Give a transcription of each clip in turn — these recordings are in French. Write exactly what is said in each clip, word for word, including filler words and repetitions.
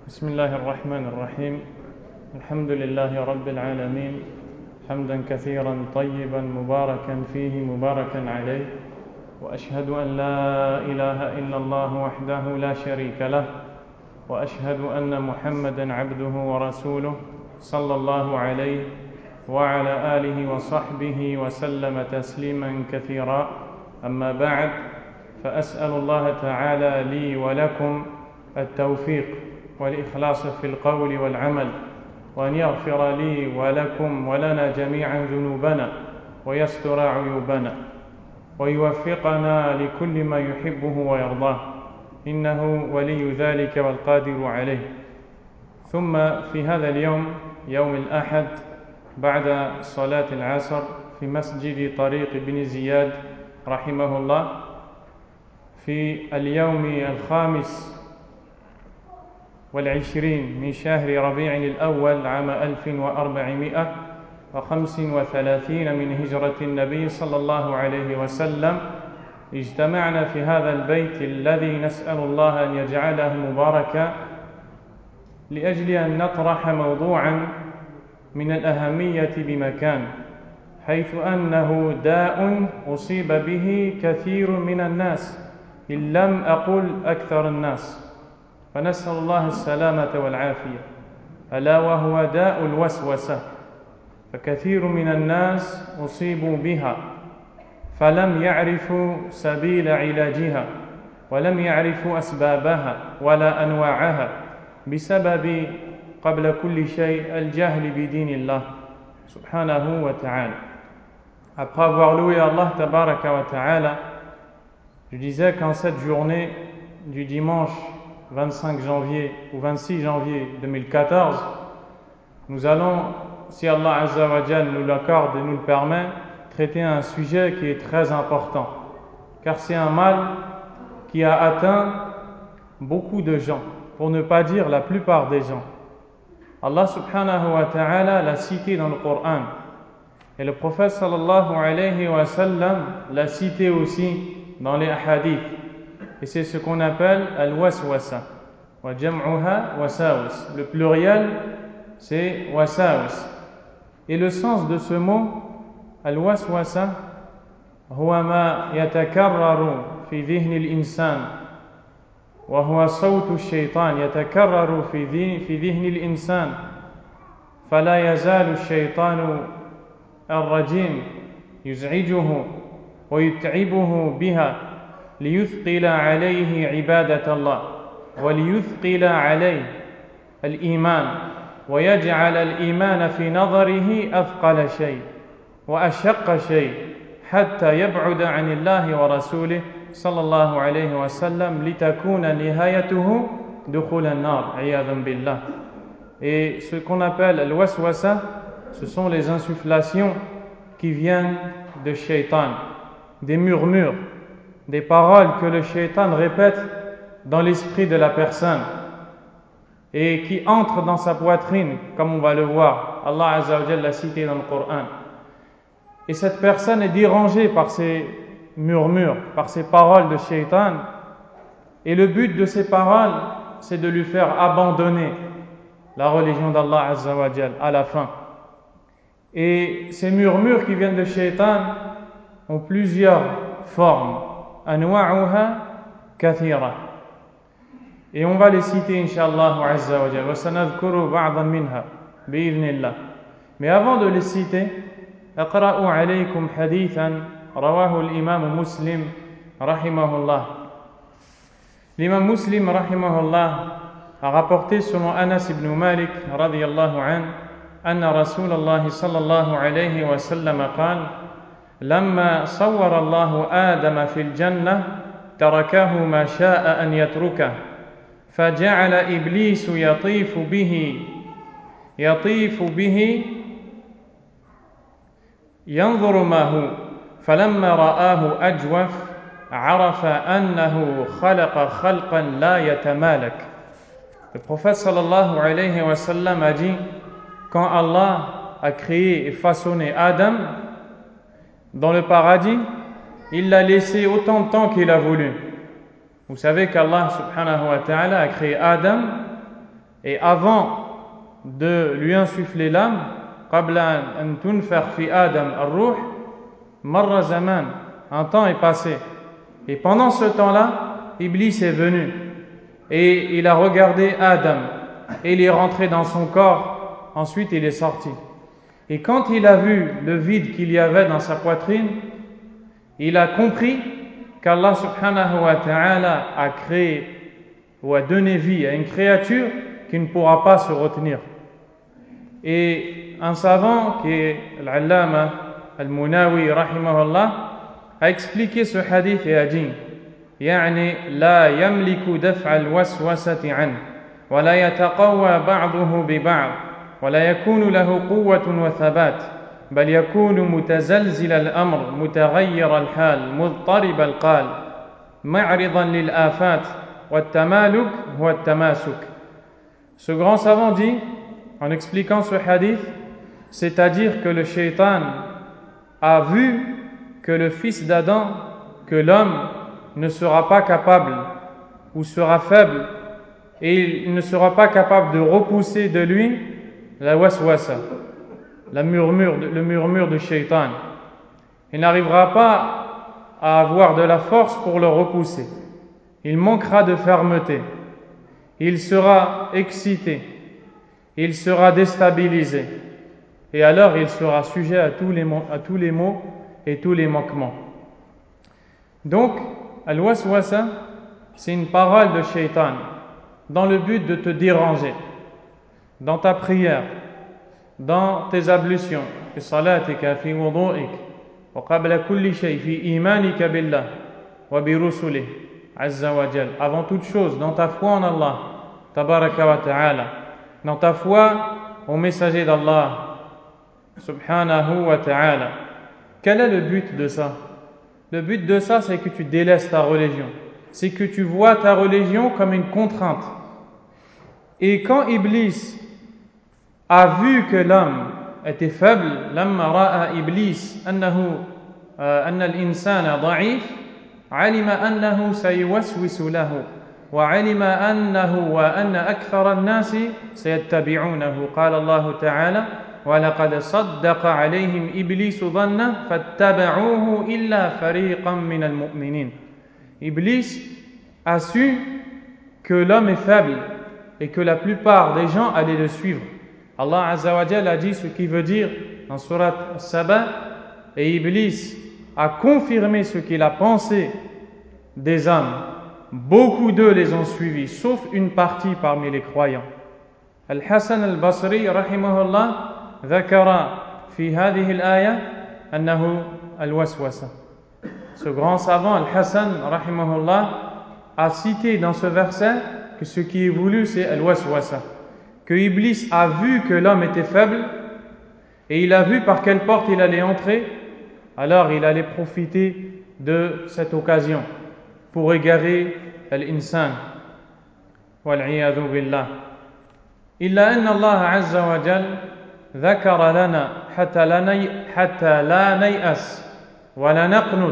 بسم الله الرحمن الرحيم الحمد لله رب العالمين حمدا كثيرا طيبا مباركا فيه مباركا عليه وأشهد أن لا إله إلا الله وحده لا شريك له وأشهد أن محمدا عبده ورسوله صلى الله عليه وعلى آله وصحبه وسلم تسليما كثيرا أما بعد فأسأل الله تعالى لي ولكم التوفيق والإخلاص في القول والعمل وأن يغفر لي ولكم ولنا جميعا ذنوبنا ويستر عيوبنا ويوفقنا لكل ما يحبه ويرضاه إنه ولي ذلك والقادر عليه. ثم في هذا اليوم يوم الأحد بعد صلاة العصر في مسجد طريق بن زياد رحمه الله في اليوم الخامس والعشرين من شهر ربيع الأول عام ألف وأربعمائة وخمس وثلاثين من هجرة النبي صلى الله عليه وسلم اجتمعنا في هذا البيت الذي نسأل الله أن يجعله مباركا لأجل أن نطرح موضوعا من الأهمية بمكان، حيث أنه داء أصيب به كثير من الناس إن لم أقل أكثر الناس، فنسأل الله السلامة والعافية، ألا وهو داء الوسوسة. فكثير من الناس أصيبوا بها فلم يعرفوا سبيل علاجها ولم يعرفوا أسبابها ولا أنواعها بسبب قبل كل شيء الجهل بدين الله سبحانه وتعالى. Après avoir loué Allah tabaraka wa ta'ala, je disais qu'en cette journée du dimanche vingt-cinq janvier ou vingt-six janvier deux mille quatorze, nous allons, si Allah Azza wa Jal nous l'accorde et nous le permet, traiter un sujet qui est très important, car c'est un mal qui a atteint beaucoup de gens, pour ne pas dire la plupart des gens. Allah subhanahu wa ta'ala l'a cité dans le Coran, et le prophète sallallahu alayhi wa sallam l'a cité aussi dans les hadiths. Et c'est ce qu'on appelle al-waswasa. Wa jam'uha wasawis. Le pluriel, c'est wasawis. Et le sens de ce mot, al-waswasa, huwa ma yatakarraru fi dhihni al-insan. Wa huwa sawtu al-shaytan yatakarraru fi dhihni al-insan. Fala yazalu al-shaytanu al-rajim yuz'ijuhu wa yut'ibuhu biha ليثقل عليه عبادة الله وليثقل عليه الإيمان ويجعل الإيمان في نظره أثقل شيء وأشق شيء حتى يبعد عن الله ورسوله صلى الله عليه وسلم لتكون نهايته دخول النار عياذا بالله. Et ce qu'on appelle al-waswasa, ce sont les insufflations qui viennent de shaitan, des murmures, des paroles que le shaitan répète dans l'esprit de la personne et qui entrent dans sa poitrine, comme on va le voir. Allah Azza wa Jalla l'a cité dans le Coran. Et cette personne est dérangée par ces murmures, par ces paroles de shaitan. Et le but de ces paroles, c'est de lui faire abandonner la religion d'Allah Azza wa Jalla à la fin. Et ces murmures qui viennent de shaitan ont plusieurs formes. أنواعها كثيرة et on va les citer Inch'Allah Azza wa Jalla وسنذكر بعضا منها بإذن الله. Mais avant de les citer, أقرأ عليكم حديثا رواه الإمام مسلم رحمه الله. L'imam Muslim رحمه الله a rapporté selon Anas ibn Malik رضي الله عنه أن رسول الله صلى الله عليه وسلم قال: لما صور الله آدم في الجنة تركه ما شاء أن يتركه فجعل إبليس يطيف به يطيف به ينظر ما هو فلما رآه أجوف عرف أنه خلق خلقا لا يتمالك. Le prophète sallallahu alayhi wa sallam a dit, quand Allah a créé et façonné Adam dans le paradis, il l'a laissé autant de temps qu'il a voulu. Vous savez qu'Allah subhanahu wa ta'ala a créé Adam Et avant de lui insuffler l'âme, قبل أن تنفخ في آدم الروح مر زمان, un temps est passé. Et pendant ce temps-là, Iblis est venu et il a regardé Adam et il est rentré dans son corps, ensuite il est sorti. Et quand il a vu le vide qu'il y avait dans sa poitrine, il a compris qu'Allah subhanahu wa ta'ala a créé ou a donné vie à une créature qui ne pourra pas se retenir. Et un savant qui est l'Allama al-Munawi rahimahullah a expliqué ce hadith et a dit يعني لا يملك دفع الوسوسة عنه ولا يتقوى بعضه ببعض ولا يكون له قوة وثبات بل يكون متزلزل الأمر متغير الحال مضطرب القال معرضا للآفات والتمالك هو التماسك. Ce grand savant dit, en expliquant ce hadith, c'est-à-dire que le shaitan a vu que le fils d'Adam, que l'homme ne sera pas capable ou sera faible et il ne sera pas capable de repousser de lui la waswasa, la murmure, le murmure du shaitan. Il n'arrivera pas à avoir de la force pour le repousser. Il manquera de fermeté. Il sera excité. Il sera déstabilisé. Et alors il sera sujet à tous les, à tous les maux et tous les manquements. Donc, al-waswasa, c'est une parole de shaitan dans le but de te déranger dans ta prière, dans tes ablutions, fi salatika, fi wudu'ik, wa qabla kulli shay, fi imanika billah, wa bi rusulih, azza wa jal. Avant toute chose, dans ta foi en Allah, tabaraka wa ta'ala, dans ta foi au messager d'Allah, subhanahu wa ta'ala. Quel est le but de ça? Le but de ça, c'est que tu délaisses ta religion. C'est que tu vois ta religion comme une contrainte. Et quand Iblis a vu que l'homme était faible, لما رأى إبليس أنه أن الإنسان ضعيف علم أنه سيوسوس له وعلم أنه وأن أكثر الناس سيتبعونه. قال الله تعالى وَلَقَدْ صَدَّقَ عَلَيْهِمْ إِبْلِيسُ ظَنَّهُ فَاتَّبَعُوهُ إِلَّا فَرِيقًا مِنَ الْمُؤْمِنِينَ. Iblis a su que l'homme est faible et que la plupart des gens allaient le suivre. Allah Azza wa Jalla a dit ce qui veut dire dans Surat Saba, et Iblis a confirmé ce qu'il a pensé des hommes. Beaucoup d'eux les ont suivis, sauf une partie parmi les croyants. Al-Hasan al-Basri rahimahullah ذكر في هذه الآية أنه الوسوسة. Ce grand savant Al-Hassan rahimahullah a cité dans ce verset que ce qui est voulu c'est al-waswasa, que Iblis a vu que l'homme était faible et il a vu par quelle porte il allait entrer, alors il allait profiter de cette occasion pour égarer l'insan wal-'iyadhu billah. إلا أن الله عز وجل ذكر لنا حتى لا ني حتى لا نيأس ولا نقنط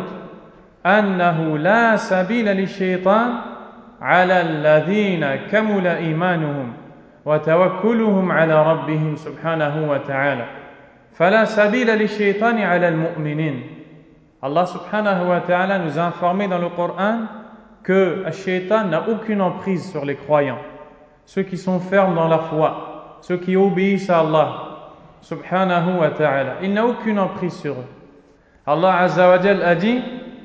أنه لا سبيل للشيطان على الذين كمل إيمانهم وتوكلهم على ربهم سبحانه وتعالى فلا سبيل للشيطان على المؤمنين. Allah subhanahu wa ta'ala nous a informé dans le Coran que le shaitan n'a aucune emprise sur les croyants, ceux qui sont fermes dans la foi, ceux qui obéissent à Allah subhanahu wa ta'ala. Il n'a aucune emprise sur eux. Allah Azza wa Jal a dit,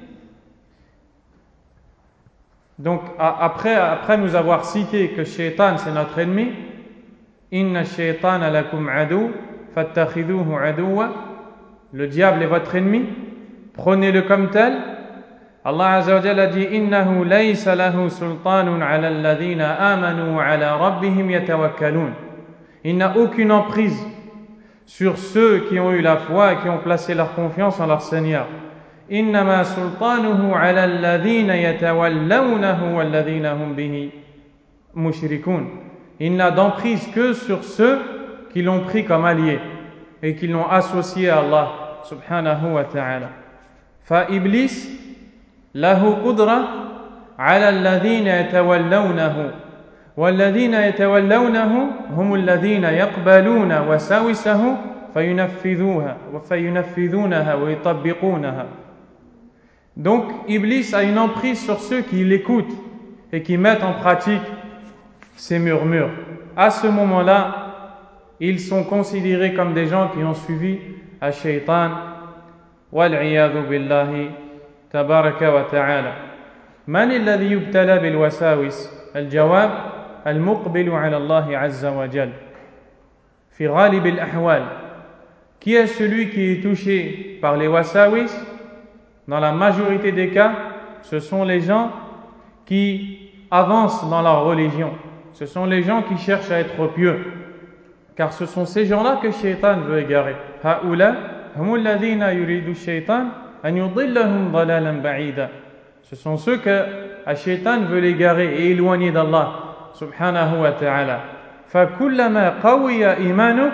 donc après, après nous avoir cité que Shaitan c'est notre ennemi, Inna Shaitana lakum adu, fattakhiduhu aduwa, le diable est votre ennemi, prenez-le comme tel. Allah Azza wa Jalla dit innahu laysa lahu sultanun ala alladhina amanu wa ala rabbihim yatawakkalun. Il n'a aucune emprise sur ceux qui ont eu la foi et qui ont placé leur confiance en leur Seigneur. Innama sultanuhu ala alladhina yatawallawnahu walladhina hum bihi mushrikun. Il n'a d'emprise que sur ceux qui l'ont pris comme allié et qui l'ont associé à Allah subhanahu wa ta'ala. Fa Iblis له قدرة على الذين يتولونه والذين يتولونه هم الذين يقبلون وساوسه فينفذوها فينفذونها ويطبقونها. Donc Iblis a une emprise sur ceux qui l'écoutent et qui mettent en pratique ces murmures. À ce moment-là, ils sont considérés comme des gens qui ont suivi الشيطان والعياذ بالله تبارك وتعالى. من الذي يبتلى بالوساوس؟ الجواب المقبل على الله عز وجل. في غالب الأحوال. Qui est celui qui est touché par les wasawis? Dans la majorité des cas, ce sont les gens qui avancent dans leur religion. Ce sont les gens qui cherchent à être pieux. Car ce sont ces gens-là que Shaitan veut égarer. هؤلاء هم الذين يريد الشيطان أن يضلهم ضلالا بعيدا. Ce sont ceux que Shaitan veut l'égarer et éloigner d'Allah subhanahu wa ta'ala. فكلما قوي إيمانك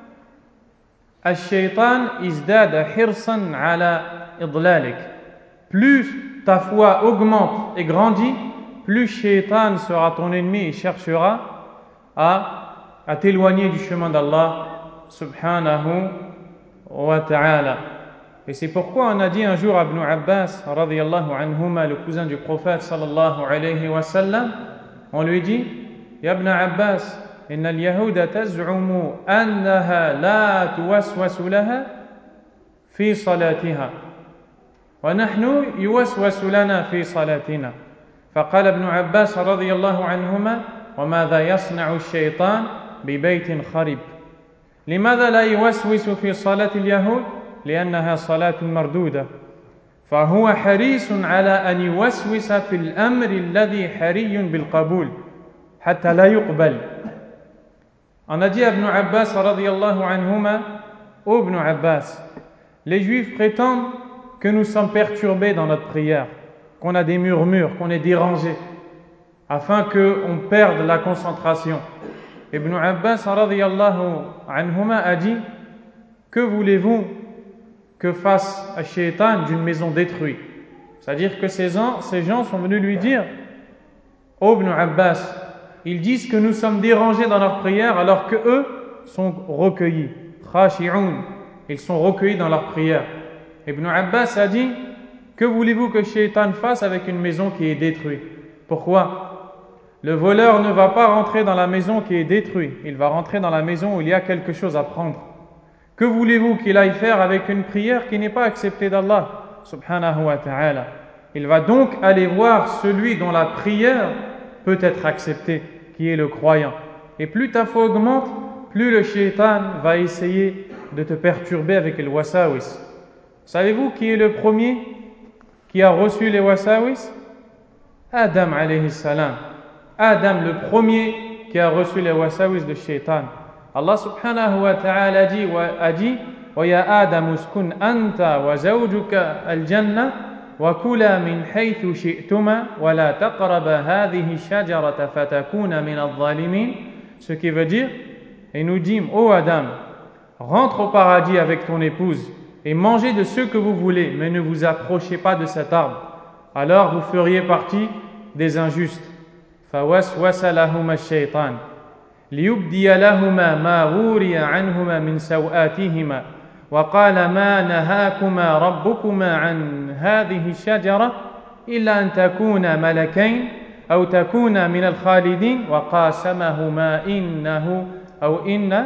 الشيطان ازداد حرصا على إضلالك. Plus ta foi augmente et grandit, plus Shaitan sera ton ennemi et cherchera à, à t'éloigner du chemin d'Allah subhanahu wa ta'ala. Et c'est pourquoi on a dit un jour à Ibn Abbas radiyallahu anhuma, le cousin du prophète sallallahu alayhi wa sallam, on lui dit: Ya Ibn Abbas, إن اليهود تزعم أنها لا توسوس لها في صلاتها ونحن يوسوس لنا في صلاتنا. فقال ابن عباس رضي الله عنهما: وماذا يصنع الشيطان ببيت خرب؟ لماذا لا يوسوس في صلاة اليهود؟ لأنها صلاة مردودة. فهو حريص على أن يوسوس في الأمر الذي حري بالقبول حتى لا يقبل. On a dit à Ibn Abbas radiyallahu anhuma: ô Ibn Abbas, les Juifs prétendent que nous sommes perturbés dans notre prière, qu'on a des murmures, qu'on est dérangés, afin qu'on perde la concentration. Ibn Abbas radiyallahu anhuma a dit: que voulez-vous que fasse un shaitan d'une maison détruite? C'est-à-dire que ces gens, ces gens sont venus lui dire: ô Ibn Abbas, ils disent que nous sommes dérangés dans leur prière alors que eux sont recueillis. Khashi'un, ils sont recueillis dans leur prière. Ibn Abbas a dit: que voulez-vous que Shaitan fasse avec une maison qui est détruite? Pourquoi? Le voleur ne va pas rentrer dans la maison qui est détruite, il va rentrer dans la maison où il y a quelque chose à prendre. Que voulez-vous qu'il aille faire avec une prière qui n'est pas acceptée d'Allah subhanahu wa ta'ala? Il va donc aller voir celui dont la prière peut être acceptée, qui est le croyant. Et plus ta foi augmente, plus le shaitan va essayer de te perturber avec le wasawis. Savez-vous qui est le premier qui a reçu les wasawis? Adam alayhi salam. Adam, le premier qui a reçu les wasawis de shaitan. Allah subhanahu wa ta'ala dit, a dit: wa ya Adam uskun anta wa zawjuka al-jannah وَكُلَا مِنْ حَيْثُ شِئْتُمَا وَلَا تَقْرَبَا هَذِهِ الشَّجَرَةَ فَتَكُونَ مِنَ الظَّالِمِينَ. Ce qui veut dire, et nous dîmes: ô Adam, rentre au paradis avec ton épouse et mangez de ce que vous voulez, mais ne vous approchez pas de cet arbre, alors vous feriez partie des injustes. فَوَسْوَسَ لَهُمَا الشَّيْطَانُ لِيُبْدِيَ لَهُمَا مَا وُورِيَ عَنْهُمَا مِنْ سَوْآتِهِمَا وقال ما نهاكما ربكما عن هذه الشجرة إلا أن تكونا ملكين أو تكونا من الخالدين وقاسمهما إنه أو إن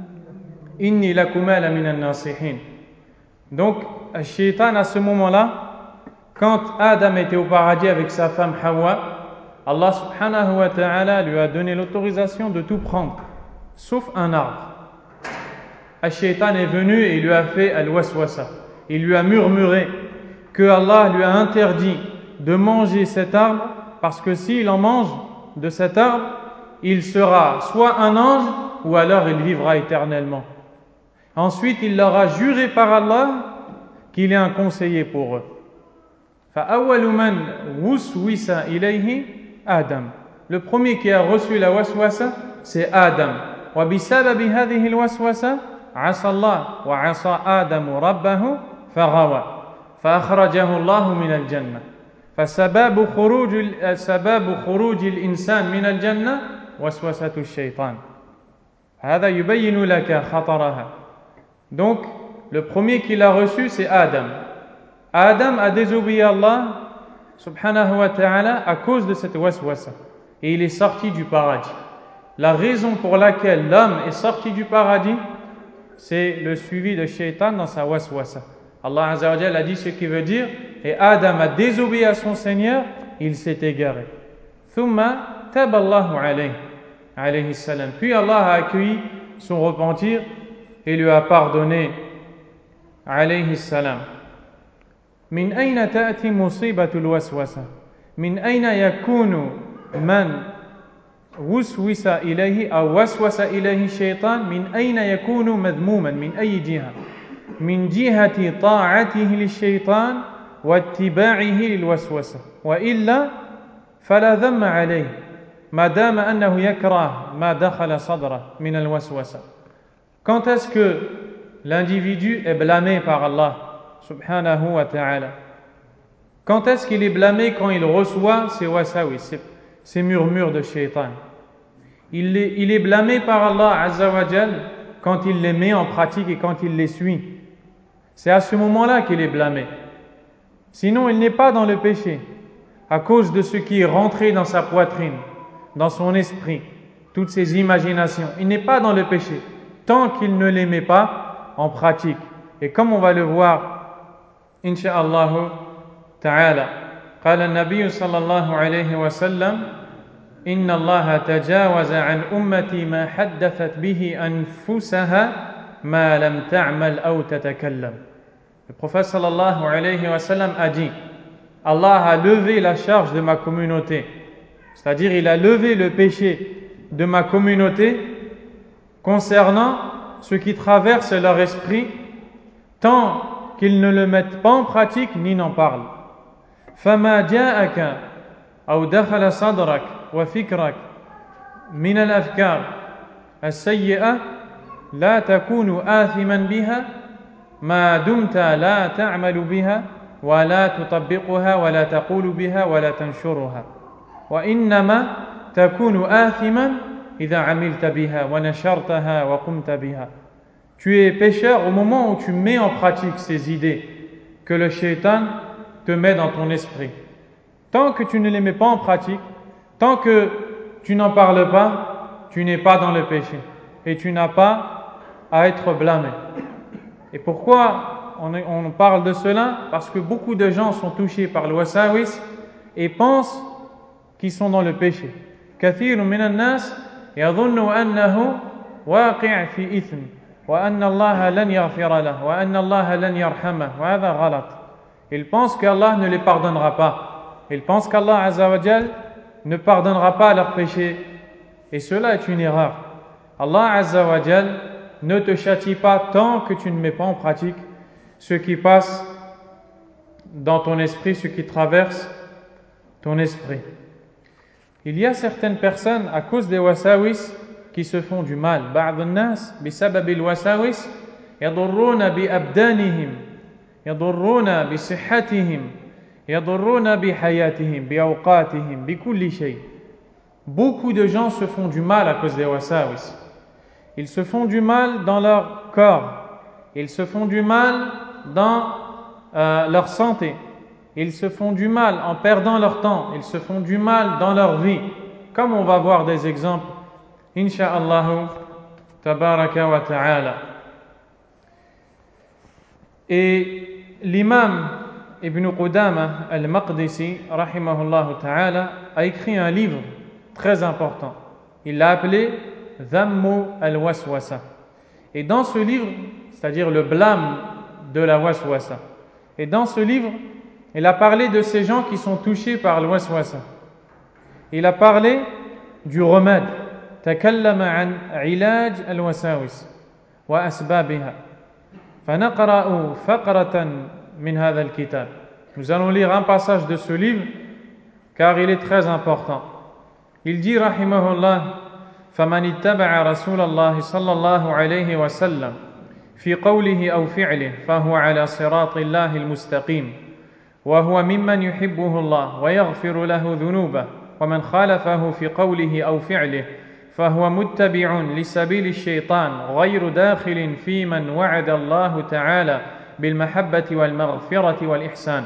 إني لكما لمن الناصحين. Donc, le shaitan à ce moment-là, quand Adam était au paradis avec sa femme Hawa, Allah subhanahu wa ta'ala lui a donné l'autorisation de tout prendre, sauf un arbre. Al-Shaytan est venu et il lui a fait al-waswasa. Il lui a murmuré que Allah lui a interdit de manger cet arbre parce que s'il en mange de cet arbre, il sera soit un ange ou alors il vivra éternellement. Ensuite, il leur a juré par Allah qu'il est un conseiller pour eux. فَأَوَّلُ مَنْ وُسْوِسَ إِلَيْهِ Adam. Le premier qui a reçu la waswasa, c'est Adam. وَبِسَبَبِ هَذِهِ الْوَسْوَسَةِ عصى الله وعصى آدم ربه فغوى فأخرجه الله من الجنة. فسبب خروج سبب خروج الإنسان من الجنة وسوسة الشيطان. هذا يبين لك خطرها. Donc, le premier qui l'a reçu, c'est Adam. Adam a désobéi à Allah, subhanahu wa ta'ala, à cause de cette waswasa. Et il est sorti du paradis. La raison pour laquelle l'homme est sorti du paradis, c'est le suivi de Shaitan dans sa waswasa. Allah Azza wa Jalla a dit ce qui veut dire, et Adam a désobéi à son Seigneur, il s'est égaré. Thumma taballahu alayhi, alayhi salam. Puis Allah a accueilli son repentir et lui a pardonné, alayhi salam. Min ayna ta'ti musibatul waswasa? Min ayna yakunu man وسوس إليه أو وسوس إليه الشيطان من أين يكون مذموما من أي جهة من جهة طاعته للشيطان واتباعه للوسوسة وإلا فلا ذم عليه ما دام أنه يكره ما دخل صدره من الوسوسة. Quand est-ce que l'individu est blâmé par Allah subhanahu wa ta'ala? Quand est-ce qu'il est blâmé? Quand il reçoit ces wasawis, ces, ces murmures de shaitan. Il est, il est blâmé par Allah Azza wa Jal quand il les met en pratique et quand il les suit. C'est à ce moment-là qu'il est blâmé. Sinon, il n'est pas dans le péché à cause de ce qui est rentré dans sa poitrine, dans son esprit, toutes ses imaginations. Il n'est pas dans le péché tant qu'il ne les met pas en pratique. Et comme on va le voir, insha'Allah ta'ala, قال النبي صلى الله عليه وسلم إن الله تجاوز عن أمتي ما حدثت به أنفسها ما لم تعمل أو تتكلم. Le prophète sallallahu alayhi wa sallam a dit, Allah a levé la charge de ma communauté, c'est-à-dire il a levé le péché de ma communauté concernant ce qui traverse leur esprit tant qu'ils ne le mettent pas en pratique ni n'en parlent. فما جاءك أو دخل صدرك وفكرك من الأفكار السيئة لا تكون آثما بها ما دمت لا تعمل بها ولا تطبقها ولا تقول بها ولا تنشرها وإنما تكون آثما إذا عملت بها ونشرتها وقمت بها. Tu es pécheur au moment où tu mets en pratique ces idées que le shaitan te met dans ton esprit. Tant que tu ne les mets pas en pratique, tant que tu n'en parles pas, tu n'es pas dans le péché et tu n'as pas à être blâmé. Et pourquoi on, on parle de cela? Parce que beaucoup de gens sont touchés par le wasawis et pensent qu'ils sont dans le péché. كثير من الناس يظن أنه واقع في إثم وأن الله لن يغفر له وأن الله لن يرحمه وهذا غلط. Ils pensent qu'Allah ne les pardonnera pas. Ils pensent qu'Allah Azza wa Jal ne pardonnera pas leurs péchés. Et cela est une erreur. Allah Azza wa Jal ne te châtie pas tant que tu ne mets pas en pratique ce qui passe dans ton esprit, ce qui traverse ton esprit. Il y a certaines personnes, à cause des wasawis, qui se font du mal. بعض الناس بسبب الوساوس يضرون بأبدانهم يضرون بصحتهم يضرون بحياتهم بأوقاتهم بكل شيء. Beaucoup de gens se font du mal à cause des wasawis. Ils se font du mal dans leur corps. Ils se font du mal dans euh, leur santé. Ils se font du mal en perdant leur temps. Ils se font du mal dans leur vie. Comme on va voir des exemples, insha'Allah, tabaraka wa ta'ala. Et l'imam Ibn Qudama al-Maqdisi, rahimahullah ta'ala, a écrit un livre très important. Il l'a appelé Dhammu al-Waswasa. Et dans ce livre, c'est-à-dire le blâme de la waswasa, et dans ce livre, il a parlé de ces gens qui sont touchés par le waswasa. Il a parlé du remède. تكلم عن علاج الوساوس وأسبابها. فنقرأ فقرة من هذا الكتاب. Nous allons lire un passage de ce livre car il est très important. Il dit رحمه الله فمن اتبع رسول الله صلى الله عليه وسلم في قوله أو فعله فهو على صراط الله المستقيم وهو ممن يحبه الله ويغفر له ذنوبه ومن خالفه في قوله أو فعله فهو متبع لسبيل الشيطان غير داخل في من وعد الله تعالى بالمحبة والمغفرة والإحسان.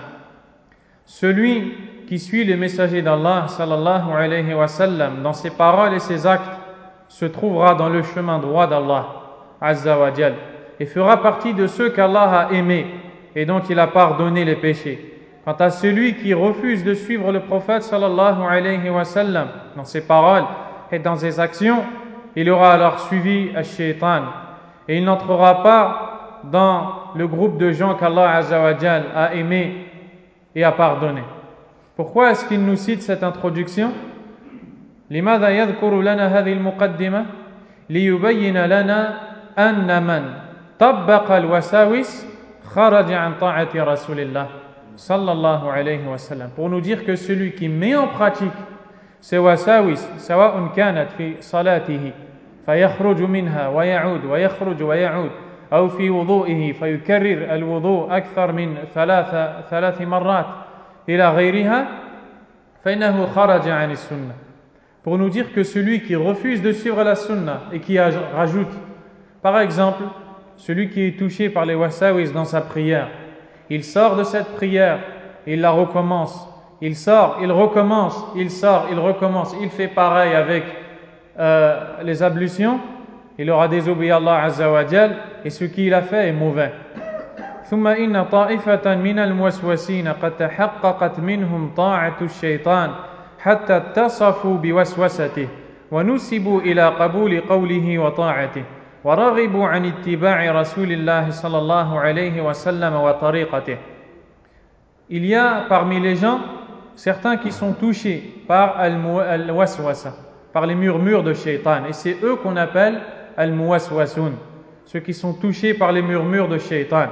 Celui qui suit le messager d'Allah sallallahu alayhi wa sallam dans ses paroles et ses actes se trouvera dans le chemin droit d'Allah azza wa jal et fera partie de ceux qu'Allah a aimés et dont il a pardonné les péchés. Quant à celui qui refuse de suivre le prophète sallallahu alayhi wa sallam dans ses paroles et dans ses actions, il aura alors suivi al-shaytan et il n'entrera pas dans le groupe de gens qu'Allah azza wa jal a aimés et a pardonné. Pourquoi est-ce qu'il nous cite cette introduction? لماذا يذكر لنا هذه المقدمة؟ ليبين لنا أن من طبق الوساوس خرج عن طاعة رسول الله صلى الله عليه وسلم. Pour nous dire que celui qui met en pratique ces wasawis سواء كانت في صلاته فيخرج منها ويعود ويخرج ويعود أو في وضوئه فيكرر الوضوء أكثر من ثلاث ثلاث مرات إلى غيرها فإنه خرج عن السنة. Pour nous dire que celui qui refuse de suivre la sunna et qui rajoute, par exemple, celui qui est touché par les wasawis dans sa prière, il sort de cette prière, il la recommence, il sort, il recommence, il sort, il recommence, il fait pareil avec euh, les ablutions, il aura désobéi à Allah azza wa jal et ce qu'il a fait est mauvais. ثم إن طائفة من الموسوسين قد تحققت منهم طاعة الشيطان حتى اتصفوا بوسوسته ونسبوا إلى قبول قوله وطاعته ورغبوا عن اتباع رسول الله صلى الله عليه وسلم وطريقته. Il y a parmi les gens certains qui sont touchés par al-waswasa, par les murmures de shaitan, et c'est eux qu'on appelle al-muwaswasun, ceux qui sont touchés par les murmures de shaitan.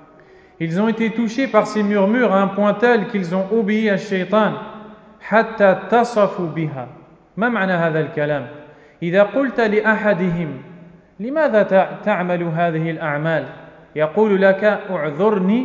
Ils ont été touchés par ces murmures à un point tel qu'ils ont obéi à shaitan حتى اتصفوا بها. ما معنى هذا الكلام؟ إذا قلت لأحدهم لماذا تعمل هذه الأعمال؟ يقول لك اعذرني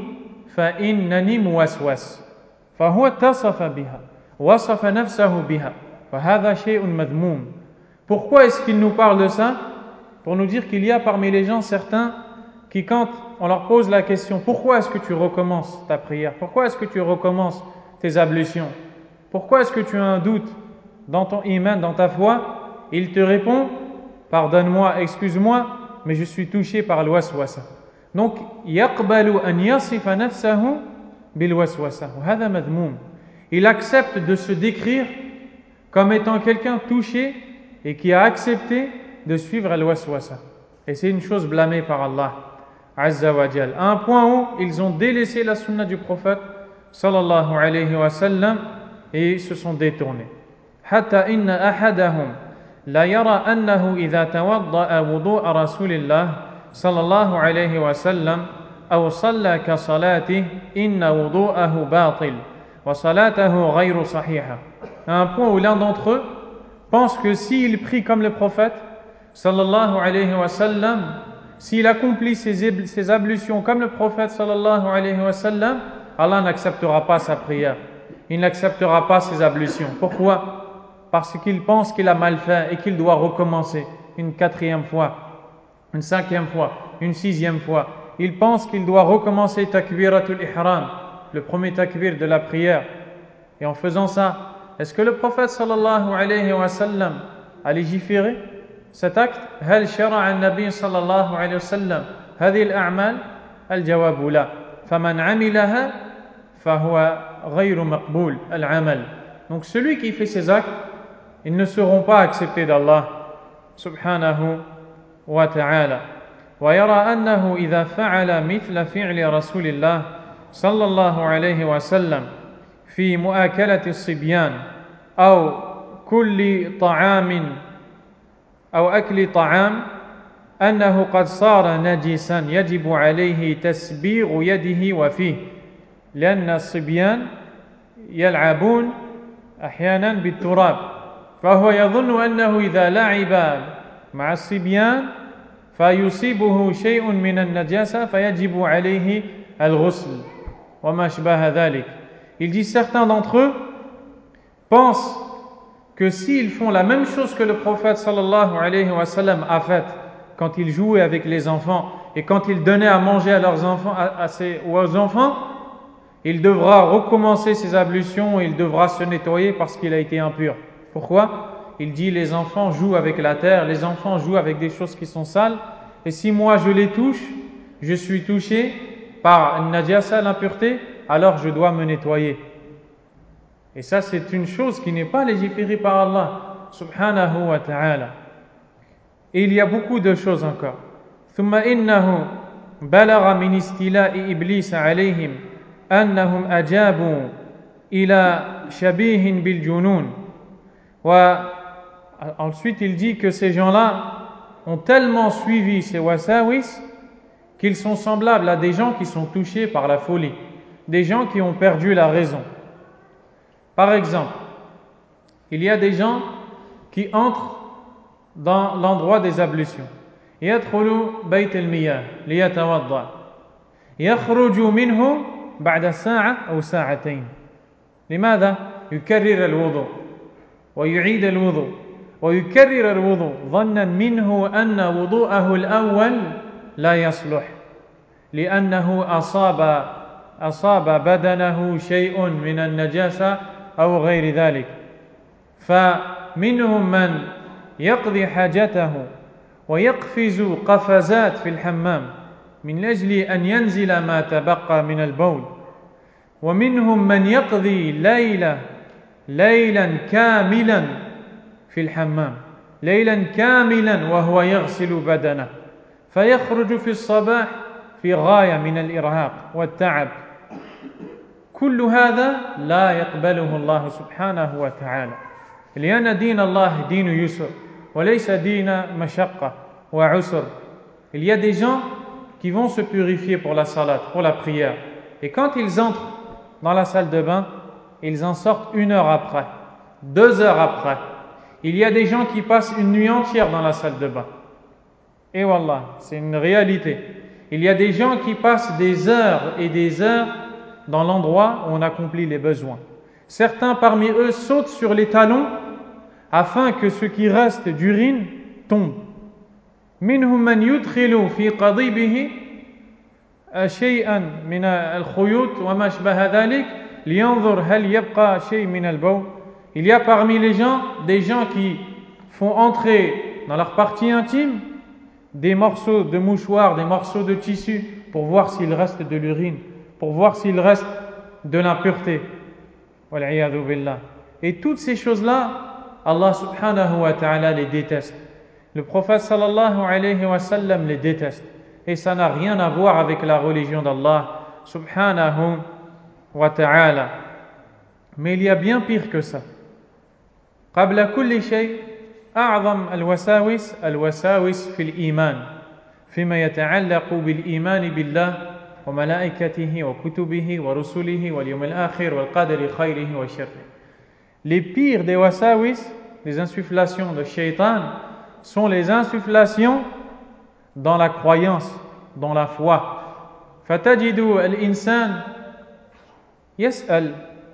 فإنني موسوس، فهو اتصف بها وصف نفسه بها فهذا شيء مذموم. Pourquoi est-ce qu'il nous parle de ça? Pour nous dire qu'il y a parmi les gens certains qui, quand on leur pose la question pourquoi est-ce que tu recommences ta prière, pourquoi est-ce que tu recommences tes ablutions, pourquoi est-ce que tu as un doute dans ton iman, dans ta foi, il te répond pardonne-moi, excuse-moi, mais je suis touché par l'waswasa. Donc يقبل أن يصف نفسه بالوسوسة وهذا مذموم. Il accepte de se décrire comme étant quelqu'un touché et qui a accepté de suivre l'waswasa. Et c'est une chose blâmée par Allah azza wa jal, à un point où ils ont délaissé la sunna du prophète sallallahu alayhi wa sallam et se sont détournés. حتى إن أحدهم لا يرى أنه إذا توضأ وضوء رسول الله صلى الله عليه وسلم أو صلى كصلاته إن وضوءه باطل وصلاته غير صحيحة. À un point où l'un d'entre eux pense que s'il prie comme le prophète sallallahu alayhi wa sallam, s'il accomplit ses, ses ablutions comme le prophète sallallahu alayhi wa sallam, Allah n'acceptera pas sa prière. Il n'acceptera pas ses ablutions. Pourquoi? Parce qu'il pense qu'il a mal fait et qu'il doit recommencer une quatrième fois, une cinquième fois, une sixième fois. Il pense qu'il doit recommencer takbiratul ihram, le premier takbir de la prière. Et en faisant ça, est-ce que le prophète sallallahu alayhi wa sallam a légiféré cet acte? هل شرع النبي صلى الله عليه وسلم هذه الأعمال؟ الجواب لا. فمن عملها فهو غير مقبول العمل. Donc celui qui fait ces actes, ils ne seront pas acceptés d'Allah subhanahu wa ta'ala. ويرى أنه إذا فعل مثل فعل رسول الله صلى الله عليه وسلم في مؤاكلة الصبيان أو كل طعام أو أكل طعام أنه قد صار نجسا يجب عليه تسبيغ يده وفيه لأن الصبيان يلعبون أحيانا بالتراب فهو يظن أنه إذا لعب مع الصبيان فيصيبه شيء من النجاسة فيجب عليه الغسل وما شبه ذلك. Il dit certains d'entre eux pensent que s'ils font la même chose que le prophète sallallahu alayhi wa sallam a fait quand il jouait avec les enfants et quand il donnait à manger à leurs enfants, à, à ses, ou aux enfants, il devra recommencer ses ablutions et il devra se nettoyer parce qu'il a été impur. Pourquoi? Il dit les enfants jouent avec la terre, les enfants jouent avec des choses qui sont sales, et si moi je les touche, je suis touché par une najasa, l'impureté, alors je dois me nettoyer. Et ça, c'est une chose qui n'est pas légiférée par Allah, subhanahu wa ta'ala. Et il y a beaucoup de choses encore. ثم إنه بلغ من استيلاء إبليس عليهم أنهم أجابوا إلى شبيه بالجنون. Ensuite, il dit que ces gens-là ont tellement suivi ces wasawis qu'ils sont semblables à des gens qui sont touchés par la folie, des gens qui ont perdu la raison. Par exemple, il y a des gens qui entrent dans l'endroit des ablutions. يدخل بيت المياه ليتوضأ يخرج منه بعد ساعة أو ساعتين. لماذا؟ يكرر الوضوء ويعيد الوضوء ويكرر الوضوء ظنا منه أن وضوءه الأول لا يصلح لأنه أصاب أصاب بدنه شيء من النجاسة أو غير ذلك. فمنهم من يقضي حاجته ويقفز قفزات في الحمام من أجل أن ينزل ما تبقى من البول، ومنهم من يقضي ليلة ليلا كاملا في الحمام ليلا كاملا وهو يغسل بدنه فيخرج في الصباح في غاية من الإرهاق والتعب. كل هذا لا يقبله الله سبحانه وتعالى، لأن دين الله دين يسر وليس دين مشقة وعسر. Il y a des gens qui vont se purifier pour la salat, pour la prière, et quand ils entrent dans la salle de bain, ils en sortent une heure après, deux heures après. Il y a des gens qui passent une nuit entière dans la salle de bain. Et wallah, c'est une réalité. Il y a des gens qui passent des heures et des heures dans l'endroit où on accomplit les besoins. Certains parmi eux sautent sur les talons afin que ce qui reste d'urine tombe. منهم من يدخل في قضيبه شيئا من الخيوط وما شبه ذلك لينظر هل يبقى شيء من البول. Il y a parmi les gens des gens qui font entrer dans leur partie intime des morceaux de mouchoirs, des morceaux de tissu pour voir s'il reste de l'urine, pour voir s'il reste de l'impureté. Wal'iyadhu billah. Et toutes ces choses-là, Allah subhanahu wa ta'ala les déteste. Le prophète sallallahu alayhi wa sallam les déteste. Et ça n'a rien à voir avec la religion d'Allah subhanahu wa ta'ala. Mais il y a bien pire que ça. قبل كل شيء أعظم الوساوس الوساوس في الإيمان فيما يتعلق بالإيمان بالله وملائكته وكتبه ورسله واليوم الآخر والقدر خيره وشره. Les pires des wasawis, les insufflations de shaitan, sont les insufflations dans la croyance, dans la foi. فتجد الإنسان يسأل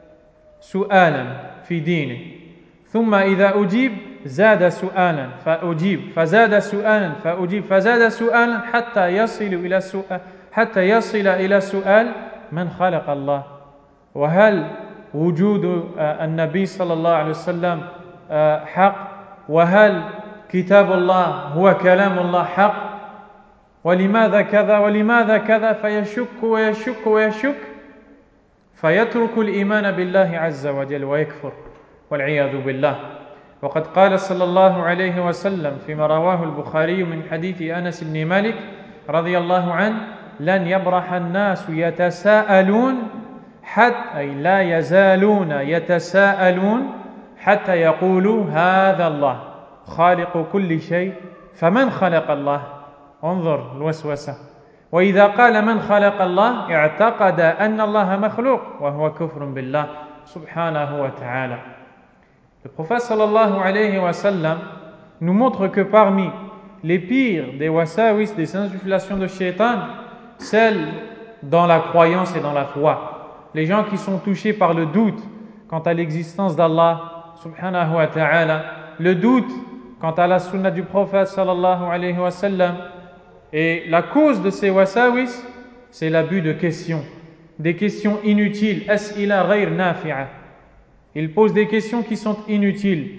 سؤالا في دينه ثم إذا أجيب زاد سؤالا فأجيب فزاد سؤالا فأجيب فزاد سؤالا حتى يصل إلى السؤال حتى يصل إلى السؤال من خلق الله وهل وجود النبي صلى الله عليه وسلم حق وهل كتاب الله هو كلام الله حق ولماذا كذا ولماذا كذا فيشك ويشك ويشك فيترك الإيمان بالله عز وجل ويكفر والعياذ بالله. وقد قال صلى الله عليه وسلم فيما رواه البخاري من حديث أنس بن مالك رضي الله عنه لن يبرح الناس يتساءلون حتى أي لا يزالون يتساءلون حتى يقولوا هذا الله خالق كل شيء فمن خلق الله انظر الوسوسة وإذا قال من خلق الله اعتقد أن الله مخلوق وهو كفر بالله سبحانه وتعالى. Le prophète sallallahu alayhi wa sallam nous montre que parmi les pires des wasawis, des insufflations de shaitan, celles dans la croyance et dans la foi. Les gens qui sont touchés par le doute quant à l'existence d'Allah subhanahu wa ta'ala, le doute quant à la sunna du prophète sallallahu alayhi wa sallam. Et la cause de ces wasawis, c'est l'abus de questions, des questions inutiles. As'ila ghayr nafi'a. Il pose des questions qui sont inutiles.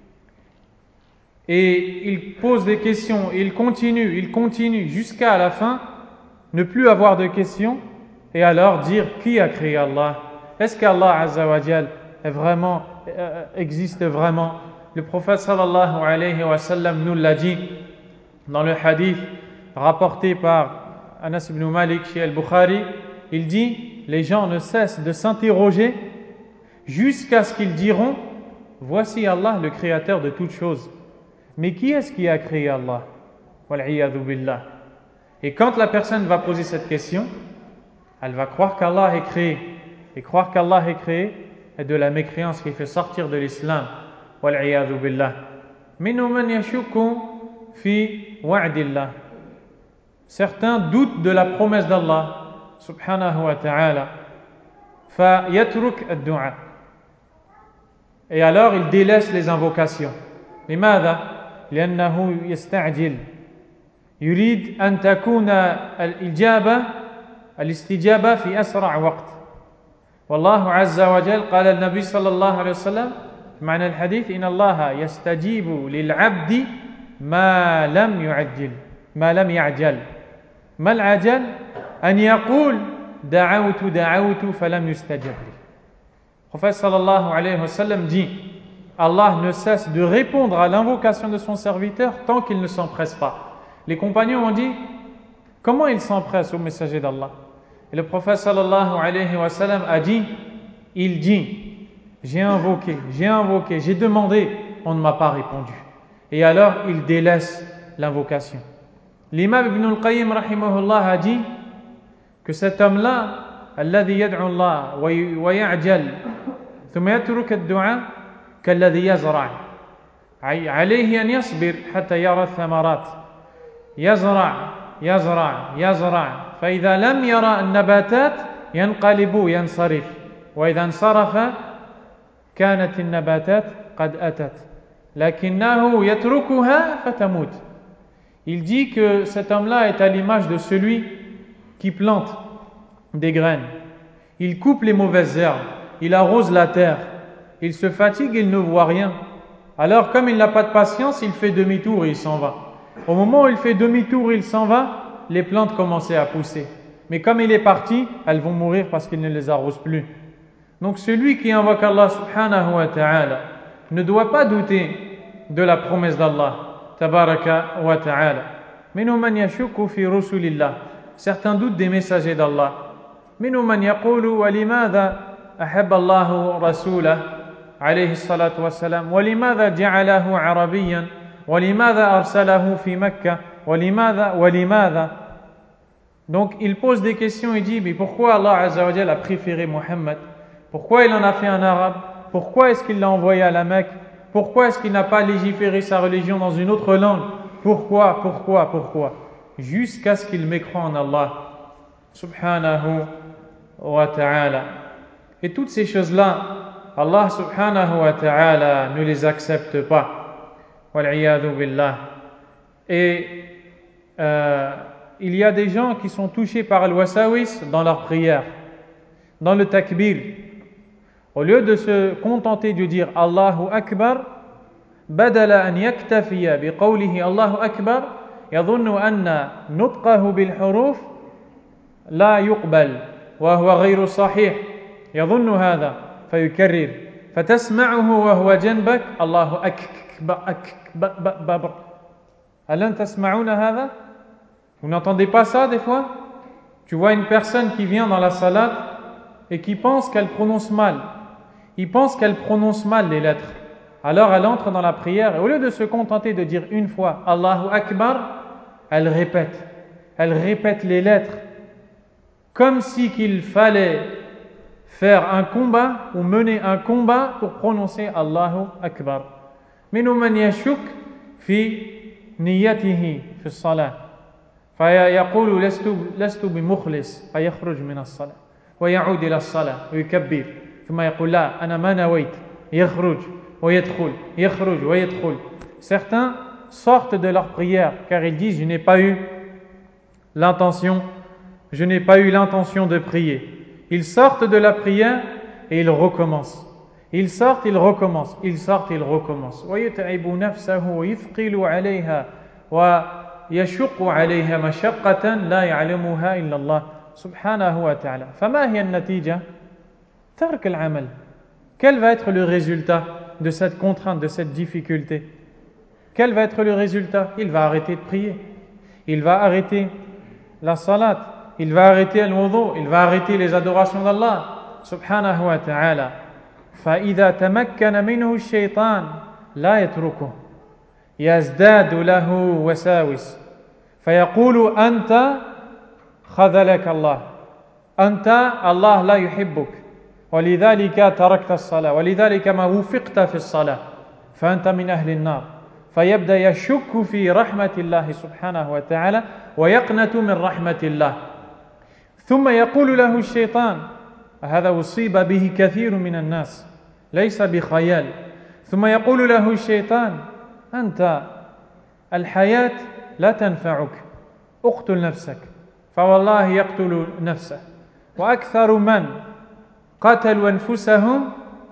Et il pose des questions, il continue, il continue jusqu'à la fin, ne plus avoir de questions, et alors dire qui a créé Allah. Est-ce qu'Allah Azza wa Jal est vraiment, euh, existe vraiment? Le prophète sallallahu alayhi wa sallam nous l'a dit dans le hadith rapporté par Anas ibn Malik chez Al-Bukhari. Il dit, les gens ne cessent de s'interroger jusqu'à ce qu'ils diront, voici Allah le créateur de toutes choses. Mais qui est-ce qui a créé Allah? Wal'iyadhu billah. Et quand la personne va poser cette question, elle va croire qu'Allah est créé. Et croire qu'Allah est créé est de la mécréance qui fait sortir de l'islam. Wal'iyadhu billah. Minhum man yashukku fi wa'dillah. Certains doutent de la promesse d'Allah subhanahu wa ta'ala. Fa yatruk ad-du'a. Et alors il délaisse les invocations. لماذا؟ لأنه يستعجل يريد أن تكون الإجابة الاستجابة في أسرع وقت. والله عز وجل قال النبي صلى الله عليه وسلم معنى الحديث إن الله يستجيب للعبد ما لم يعجل ما لم يعجل. ما العجل؟ أن يقول دعوت دعوت فلم يستجب لي. Le prophète sallallahu alayhi wa sallam dit, Allah ne cesse de répondre à l'invocation de son serviteur tant qu'il ne s'empresse pas. Les compagnons ont dit, comment il s'empresse au messager d'Allah? Et le prophète sallallahu alayhi wa sallam a dit, il dit, j'ai invoqué, j'ai invoqué, j'ai demandé, on ne m'a pas répondu. Et alors il délaisse l'invocation. L'imam Ibn al-Qayyim rahimahullah a dit que cet homme-là, alladhi yad'u Allah wa ya'jal thumma yatruk ad-du'a كالذي يزرع عليه أن يصبر حتى يرى الثمرات يزرع يزرع يزرع فإذا لم يرى النباتات ينقلب ينصرف وإذا انصرف كانت النباتات قد أتت لكنه يتركها فتموت. Il dit que cet homme-là est à l'image de celui qui plante des graines. Il coupe les mauvaises herbes, il arrose la terre. Il se fatigue, il ne voit rien. Alors, comme il n'a pas de patience, il fait demi-tour et il s'en va. Au moment où il fait demi-tour et il s'en va, les plantes commençaient à pousser. Mais comme il est parti, elles vont mourir parce qu'il ne les arrose plus. Donc, celui qui invoque Allah subhanahu wa ta'ala ne doit pas douter de la promesse d'Allah tabaraka wa ta'ala. Minhum man yashukku fi rusulillah. Certains doutent des messagers d'Allah. Minhum man yaqulu wa limadha ahabba Allahu rasulahu عليه الصلاة والسلام ولماذا جعله عربيا ولماذا أرسله في مكة ولماذا ولماذا. Donc il pose des questions et dit mais pourquoi Allah Azza wa Jalla a préféré Mohammed? Pourquoi il en a fait un arabe? Pourquoi est-ce qu'il l'a envoyé à la Mecque? Pourquoi est-ce qu'il n'a pas légiféré sa religion dans une autre langue? Pourquoi, pourquoi, pourquoi? Jusqu'à ce qu'il mécroit en Allah subhanahu wa ta'ala. Et toutes ces choses-là, Allah subhanahu wa ta'ala ne les accepte pas. Wal'iyadhu billah. Et euh, il y a des gens qui sont touchés par le wasawis dans leur prière, dans le takbir. Au lieu de se contenter de dire Allahu Akbar, badala an yaktafiya biqawlihi Allahu Akbar, yadhunnu anna nutqahu bil huruf la yuqbal wa huwa ghayru sahih. Yadhunnu hadha. فيكرر فتسمعه وهو جنبك الله أكبر أكبر. ألن تسمعون هذا? Vous n'entendez pas ça des fois? Tu vois une personne qui vient dans la salat et qui pense qu'elle prononce mal. Il pense qu'elle prononce mal les lettres. Alors elle entre dans la prière et au lieu de se contenter de dire une fois Allahu Akbar, elle répète. Elle répète les lettres comme si qu'il fallait faire un combat ou mener un combat pour prononcer Allahu Akbar. Minhum man yashuk fi niyatihi fi as-salah. فيقول لست لست بمخلص فيخرج من الصلاة ويعود إلى الصلاة ويكبر ثم يقول لا أنا ما نويت يخرج ويدخل يخرج ويدخل. Certains sortent de leur prière car ils disent je n'ai pas eu l'intention je n'ai pas eu l'intention de prier. Ils sortent de la prière et ils recommencent. Ils sortent, ils recommencent. Ils sortent, ils recommencent. ويتعب نفسه ويثقل عليها ويشق عليها مشقة لا يعلمها إلا الله سبحانه وتعالى. فما هي النتيجة؟ ترك العمل. Quel va être le résultat de cette contrainte, de cette difficulté? Quel va être le résultat? Il va arrêter de prier. Il va arrêter la salat. Il va arrêter le wudu. Il va arrêter les adorations d'Allah subhanahu wa ta'ala. فإذا تمكن منه الشيطان لا يتركه يزداد له وساوس فيقول أنت خذلك الله أنت الله لا يحبك ولذلك تركت الصلاة ولذلك ما وفقت في الصلاة فأنت من أهل النار فيبدأ يشك في رحمة الله سبحانه وتعالى ويقنط من رحمة الله ثم يقول له الشيطان هذا أصيب به كثير من الناس ليس بخيال ثم يقول له الشيطان أنت الحياة لا تنفعك اقتل نفسك فوالله يقتل نفسه وأكثر من قتلوا أنفسهم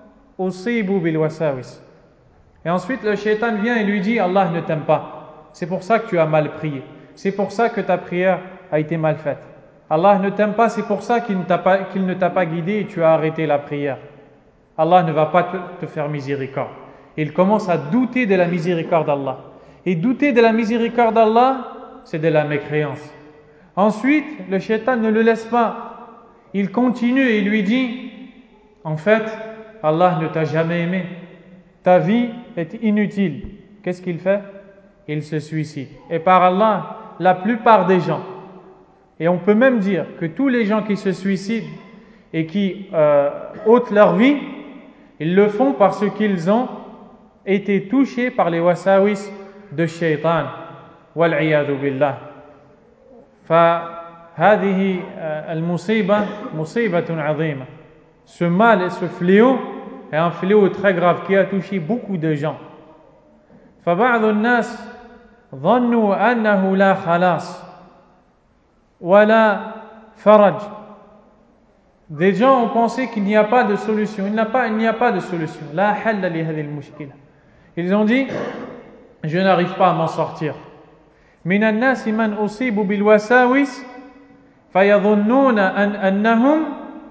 أصيبوا بالوساوس. Et ensuite le shaitan vient et lui dit Allah ne t'aime pas, c'est pour ça que tu as mal prié, c'est pour ça que ta prière a été mal faite. Allah ne t'aime pas, c'est pour ça qu'il ne t'a pas, qu'il ne t'a pas guidé et tu as arrêté la prière. Allah ne va pas te, te faire miséricorde. Il commence à douter de la miséricorde d'Allah. Et douter de la miséricorde d'Allah, c'est de la mécréance. Ensuite, le shaitan ne le laisse pas. Il continue et lui dit, en fait, Allah ne t'a jamais aimé. Ta vie est inutile. Qu'est-ce qu'il fait? Il se suicide. Et par Allah, la plupart des gens, et on peut même dire que tous les gens qui se suicident et qui euh, ôtent leur vie, ils le font parce qu'ils ont été touchés par les wasawis de shaitan. Wal'iyadu billah. فهذه المصيبة مصيبة عظيمة. Ce mal et ce fléau est un fléau très grave qui a touché beaucoup de gens. فبعض الناس ظنوا أنه لا خلاص ولا فرج. Des gens ont pensé qu'il n'y a pas de solution. Il n'y a pas, il n'y a pas de solution. لا حل لهذه المشكلة. Ils ont dit, je n'arrive pas à m'en sortir. من الناس من أصيبوا بالوساوس فيظنون أن أنهم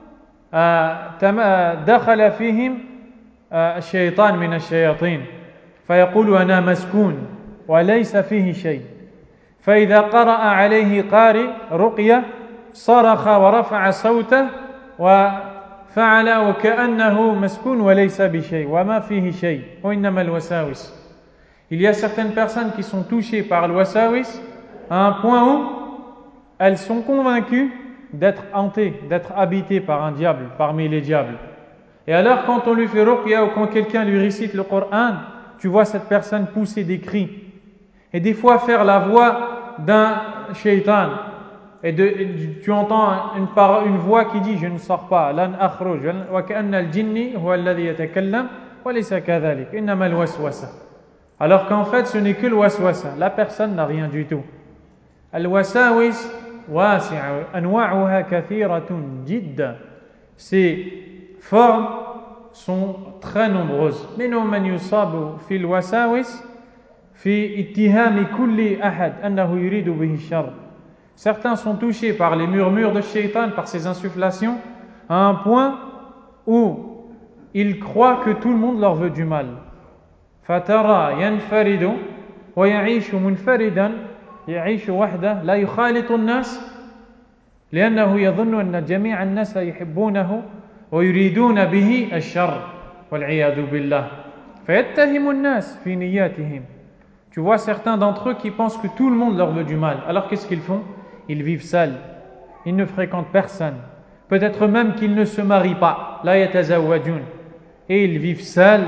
دخل فيهم الشيطان من الشياطين فيقول أنا مسكون وليس فيه شيء فإذا قرأ عليه قارئ رقية صرخ ورفع صوته وفعل وكأنه مسكون وليس بشيء وما فيه شيء وإنما الوساوس. Il y a certaines personnes qui sont touchées par le wasawis à un point où elles sont convaincues d'être hantées, d'être habitées par un diable, parmi les diables. Et alors quand on lui fait ruqya ou quand quelqu'un lui récite le Coran, tu vois cette personne pousser des cris et des fois faire la voix d'un shaitan. Et, de, et tu entends une, par, une voix qui dit je ne sors pas lan akhruj wa ka'anna al-jinni huwa alladhi yatakallam wa laysa kadhalik innama al-waswasa. Alors qu'en fait ce n'est que le waswasa, la personne n'a rien du tout. Al-wasawis wasi'a anwa'uha kathiratun jidda. Ces formes sont très nombreuses. Minhum man yusabu fi al-wasawis fi ittihami kulli ahad annahu yuridu bihi sharr. Certains sont touchés par les murmures de shaitan, par ces insufflations, à un point où ils croient que tout le monde leur veut du mal. فَتَرَى يَنْفَرِدُ وَيَعِيشُ مُنْفَرِدًا يَعِيشُ وَحْدَهُ لَا يُخَالِطُ النَّاسِ لأنه يظن أن جميع الناس يحبونه ويريدون به الشر والعياذ بالله فيتهم الناس في نياتهم. Tu vois certains d'entre eux qui pensent que tout le monde leur veut du mal. Alors qu'est-ce qu'ils font? Ils vivent seuls. Ils ne fréquentent personne. Peut-être même qu'ils ne se marient pas. La yatazawwajun. Et ils vivent seuls.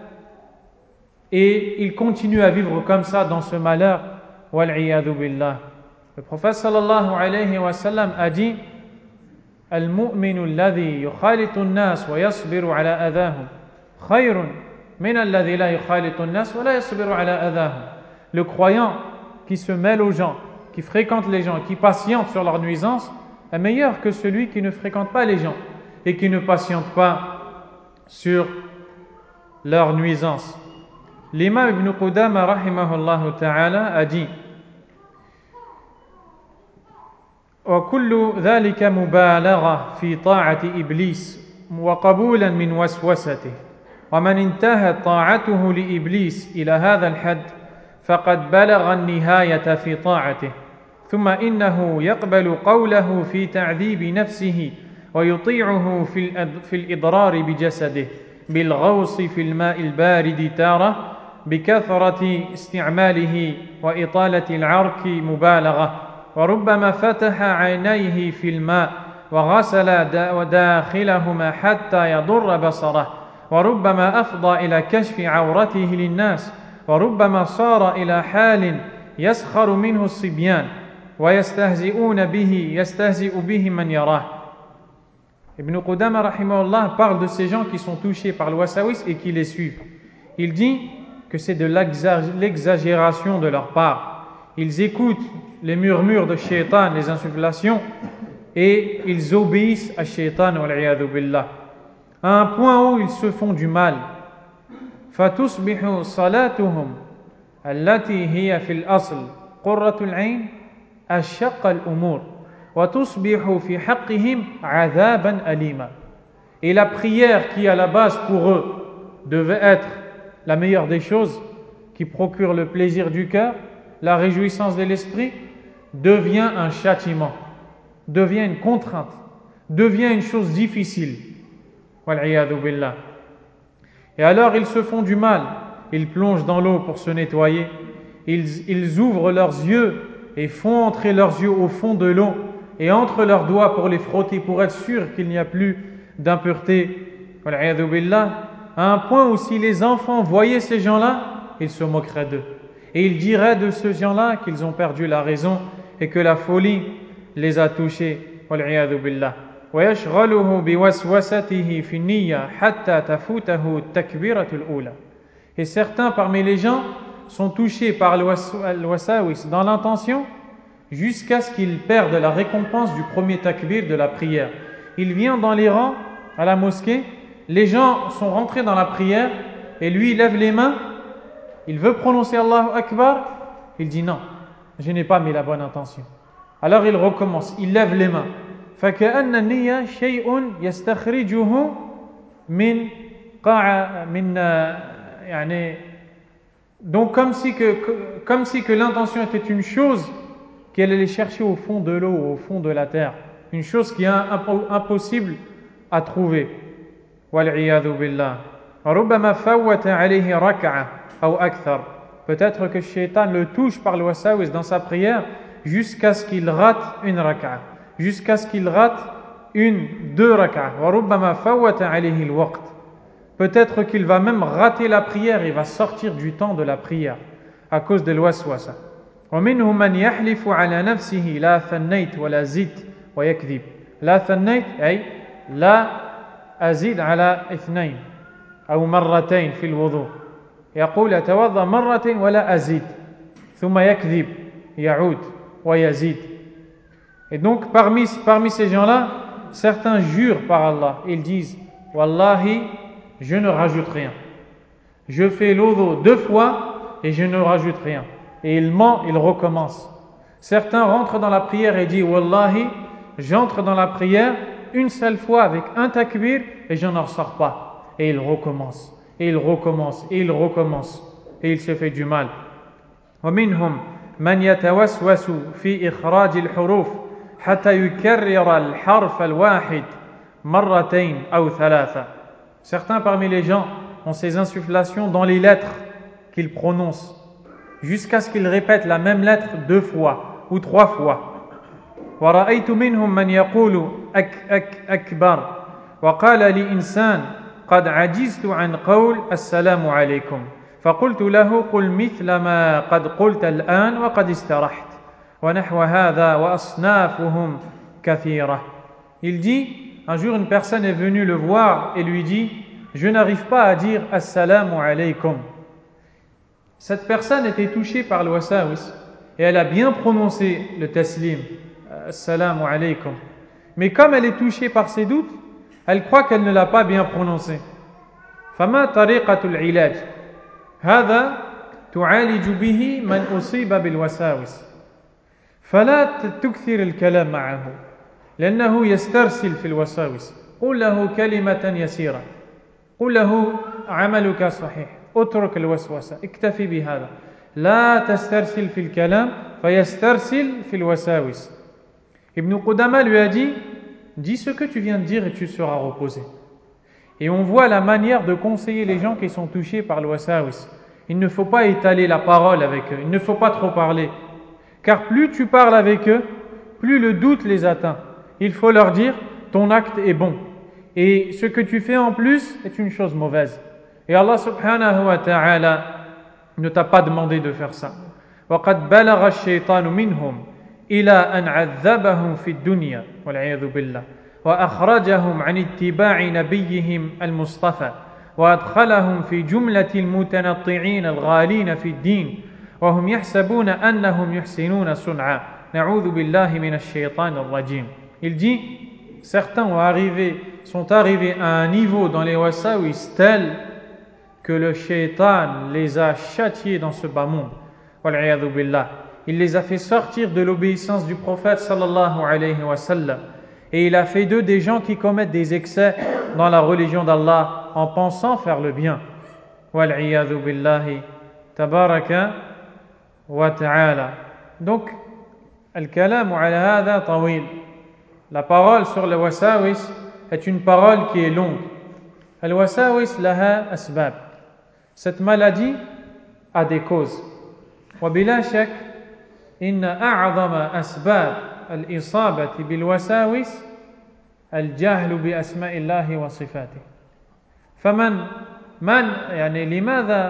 Et ils continuent à vivre comme ça dans ce malheur. Wal'iyadu billah. Le prophète sallallahu alayhi wa sallam a dit Al-mu'minu alladhi yukhalitu an-nas wa yasbiru ala adahum khayrun من الذي لا يخالط الناس ولا يصبر على أذاهم. Le croyant qui se mêle aux gens, qui fréquente les gens, qui patiente sur leurs nuisances, est meilleur que celui qui ne fréquente pas les gens et qui ne patiente pas sur leurs nuisances. L'imam Ibn Qudama rahimahullah ta'ala a dit وكل ذلك مبالغة في طاعة إبليس وقبولا من وسوسته ومن انتهت طاعته لإبليس إلى هذا الحد فقد بلغ النهاية في طاعته ثم إنه يقبل قوله في تعذيب نفسه ويطيعه في الإضرار بجسده بالغوص في الماء البارد تارة بكثرة استعماله وإطالة العرك مبالغة وربما فتح عينيه في الماء وغسل داخلهما حتى يضر بصره وربما أفضى إلى كشف عورته للناس وربما صار إلى حال يسخر منه الصبيان ويستهزئون به يستهزئ به من يراه. Ibn Qudama rahimahullah parle de ces gens qui sont touchés par le wasawis et qui les suivent. Il dit que c'est de l'exagération de leur part. Ils écoutent les murmures de shaitan, les insufflations, et ils obéissent à shaitan wal-'iyadhu billah, à un point où ils se font du mal. فَتُصْبِحُ صَلَاتُهُمْ الَّتِي هِيَ فِي الْأَصْلِ قُرَّةُ الْعَيْنِ أَشَقَّ الْأُمُورِ وَتُصْبِحُ فِي حَقِّهِمْ عَذَابًا أَلِيمًا. Et la prière qui à la base pour eux devait être la meilleure des choses, qui procure le plaisir du cœur, la réjouissance de l'esprit, devient un châtiment, devient une contrainte, devient une chose difficile. Wal-'iyadhu billah. Et alors ils se font du mal, ils plongent dans l'eau pour se nettoyer, ils, ils ouvrent leurs yeux et font entrer leurs yeux au fond de l'eau et entre leurs doigts pour les frotter pour être sûr qu'il n'y a plus d'impureté. Wal-'iyadhu billah. À un point où si les enfants voyaient ces gens-là, ils se moqueraient d'eux. Et ils diraient de ces gens-là qu'ils ont perdu la raison et que la folie les a touchés. Wal-'iyadhu billah. ويشغله بوسوسته في النية حتى تفوته التكبيرة الأولى. Et certains parmi les gens sont touchés par le wasawis dans l'intention jusqu'à ce qu'ils perdent la récompense du premier takbir de la prière. Il vient dans les rangs à la mosquée, les gens sont rentrés dans la prière et lui il lève les mains, il veut prononcer Allahu Akbar, il dit non, je n'ai pas mis la bonne intention. Alors il recommence, il lève les mains. فكأن النية شيء يستخرجه من قاع من يعني donc comme si que comme si que l'intention était une chose qu'elle allait chercher au fond de l'eau, au fond de la terre, une chose qui est impossible à trouver. والعياذ بالله. ربما فوت عليه ركعة أو أكثر. Peut-être que Shaitan le touche par le wasawis dans sa prière jusqu'à ce qu'il rate une raka'a, jusqu'à ce qu'il rate une, deux raka'a. وربما فوت عليه الوقت. Peut-être qu'il va même rater la prière, il va sortir du temps de la prière à cause de l'waswasa. ومنهم من يحلف على نفسه لا ثنيت ولا زدت ويكذب. لا ثنيت أي لا أزيد على اثنين أو مرتين في الوضوء. يقول أتوضأ مرة ولا أزيد ثم يكذب يعود ويزيد. Et donc parmi, parmi ces gens-là, certains jurent par Allah, ils disent Wallahi, je ne rajoute rien. Je fais l'odo deux fois et je ne rajoute rien. Et il ment, il recommence. Certains rentrent dans la prière et disent Wallahi, j'entre dans la prière une seule fois avec un takbir et je n'en ressors pas. Et il recommence, et il recommence, et il recommence. Et il se fait du mal. ومنهم من يتوسوس في إخراج الحروف حتى يكرر الحرف الواحد مرتين أو ثلاثة. Certains parmi les gens ont ces insufflations dans les lettres qu'ils prononcent jusqu'à ce qu'ils répètent la même lettre deux fois ou trois fois. ورأيت منهم من يقول أك أك أكبر وقال لي إنسان قد عجزت عن قول السلام عليكم فقلت له قل مثل ما قد قلت الآن وقد استرحت ونحو هذا وأصنافهم كثيرة. Il dit, un jour une personne est venue le voir et lui dit je n'arrive pas à dire Assalamu alaykum. Cette personne était touchée par le wasawis et elle a bien prononcé le taslim, Assalamu alaykum. Mais comme elle est touchée par ses doutes, elle croit qu'elle ne l'a pas bien prononcé. فما طريقة العلاج؟ هذا تعالج به من أصيب بالوساوس فلا تكثر الكلام معه لأنه يسترسل في الوساوس. قل له كلمة يسيرة، قل له عملك صحيح، اترك الوسوسة، اكتفي بهذا، لا تسترسل في الكلام فيسترسل في الوساوس. Ibn Qudama lui a dit, dis ce que tu viens de dire et tu seras reposé. Et on voit la manière de conseiller les gens qui sont touchés par le wasawis. Il ne faut pas étaler la parole avec eux, il ne faut pas trop parler. Car plus tu parles avec eux, plus le doute les atteint. Il faut leur dire, ton acte est bon. Et ce que tu fais en plus est une chose mauvaise. Et Allah subhanahu wa ta'ala ne t'a pas demandé de faire ça. وَقَدْ بَلَغَ الشَّيْطَانُ مِنْهُمْ إِلَىٰ أَنْ عَذَّبَهُمْ فِي الدُّنْيَا وَالْعِيَاذُ بِاللَّهِ وأخرجهم عن اتباع نبيهم المصطفى وأدخلهم في جملة المتنطعين الغالين في الدين وهم يحسبون أنهم يحسنون صنعا نعوذ بالله من الشيطان الرجيم. Il dit, certains ont arrivé, sont arrivés à un niveau dans les wasawis tel que le shaitan les a châtiés dans ce bas monde. Wal'iyadhu billah. Il les a fait sortir de l'obéissance du prophète sallallahu alayhi wa sallam. Et il a fait d'eux des gens qui commettent des excès dans la religion d'Allah en pensant faire le bien. Wal'iyadhu billahi tabaraka wa ta'ala. Donc, al-kalamu ala hadha tawil. La parole sur le wasawis est une parole qui est longue. Al-wasawis laha asbab. Cette maladie a des causes. Wa bila shak, inna a'zama asbab الإصابة بالوساوس الجهل بأسماء الله وصفاته. فمن من يعني لماذا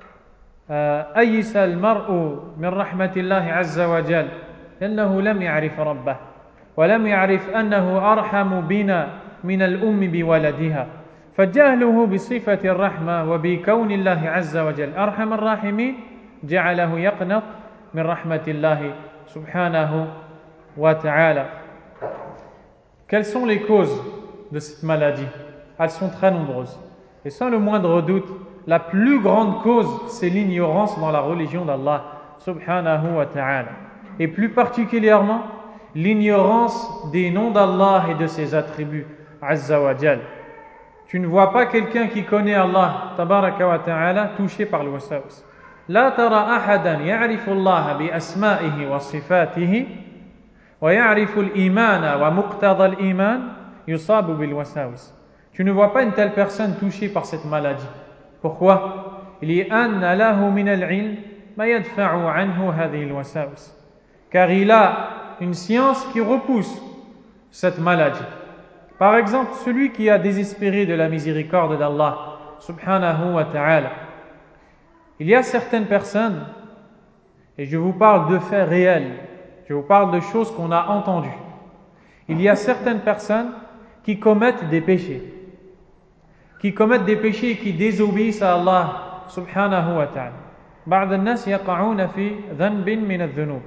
أيس المرء من رحمة الله عز وجل؟ لأنه لم يعرف ربه ولم يعرف أنه أرحم بنا من الأم بولدها، فجهله بصفة الرحمة وبكون الله عز وجل أرحم الراحمين جعله يقنط من رحمة الله سبحانه wa ta'ala. Quelles sont les causes de cette maladie? Elles sont très nombreuses. Et sans le moindre doute, la plus grande cause, c'est l'ignorance dans la religion d'Allah subhanahu wa ta'ala. Et plus particulièrement, l'ignorance des noms d'Allah et de ses attributs, azza wa jal. Tu ne vois pas quelqu'un qui connaît Allah, tabaraka wa ta'ala, touché par le wasawis. La tara ahadan ya'rifu Allah bi asma'ihi wa sifatihi ويعرف الإيمان ومقتضى الإيمان يصاب بالوساوس. Tu ne vois pas une telle personne touchée par cette maladie. Pourquoi? لأن له من العلم ما يدفع عنه هذه الوساوس. Car il a une science qui repousse cette maladie. Par exemple, celui qui a désespéré de la miséricorde d'Allah subhanahu wa ta'ala. Il y a certaines personnes, et je vous parle de faits réels, je vous parle de choses qu'on a entendues. Il y a certaines personnes qui commettent des péchés, qui commettent des péchés et qui désobéissent à Allah subhanahu wa ta'ala. بعض الناس يقعون في ذنب من الذنوب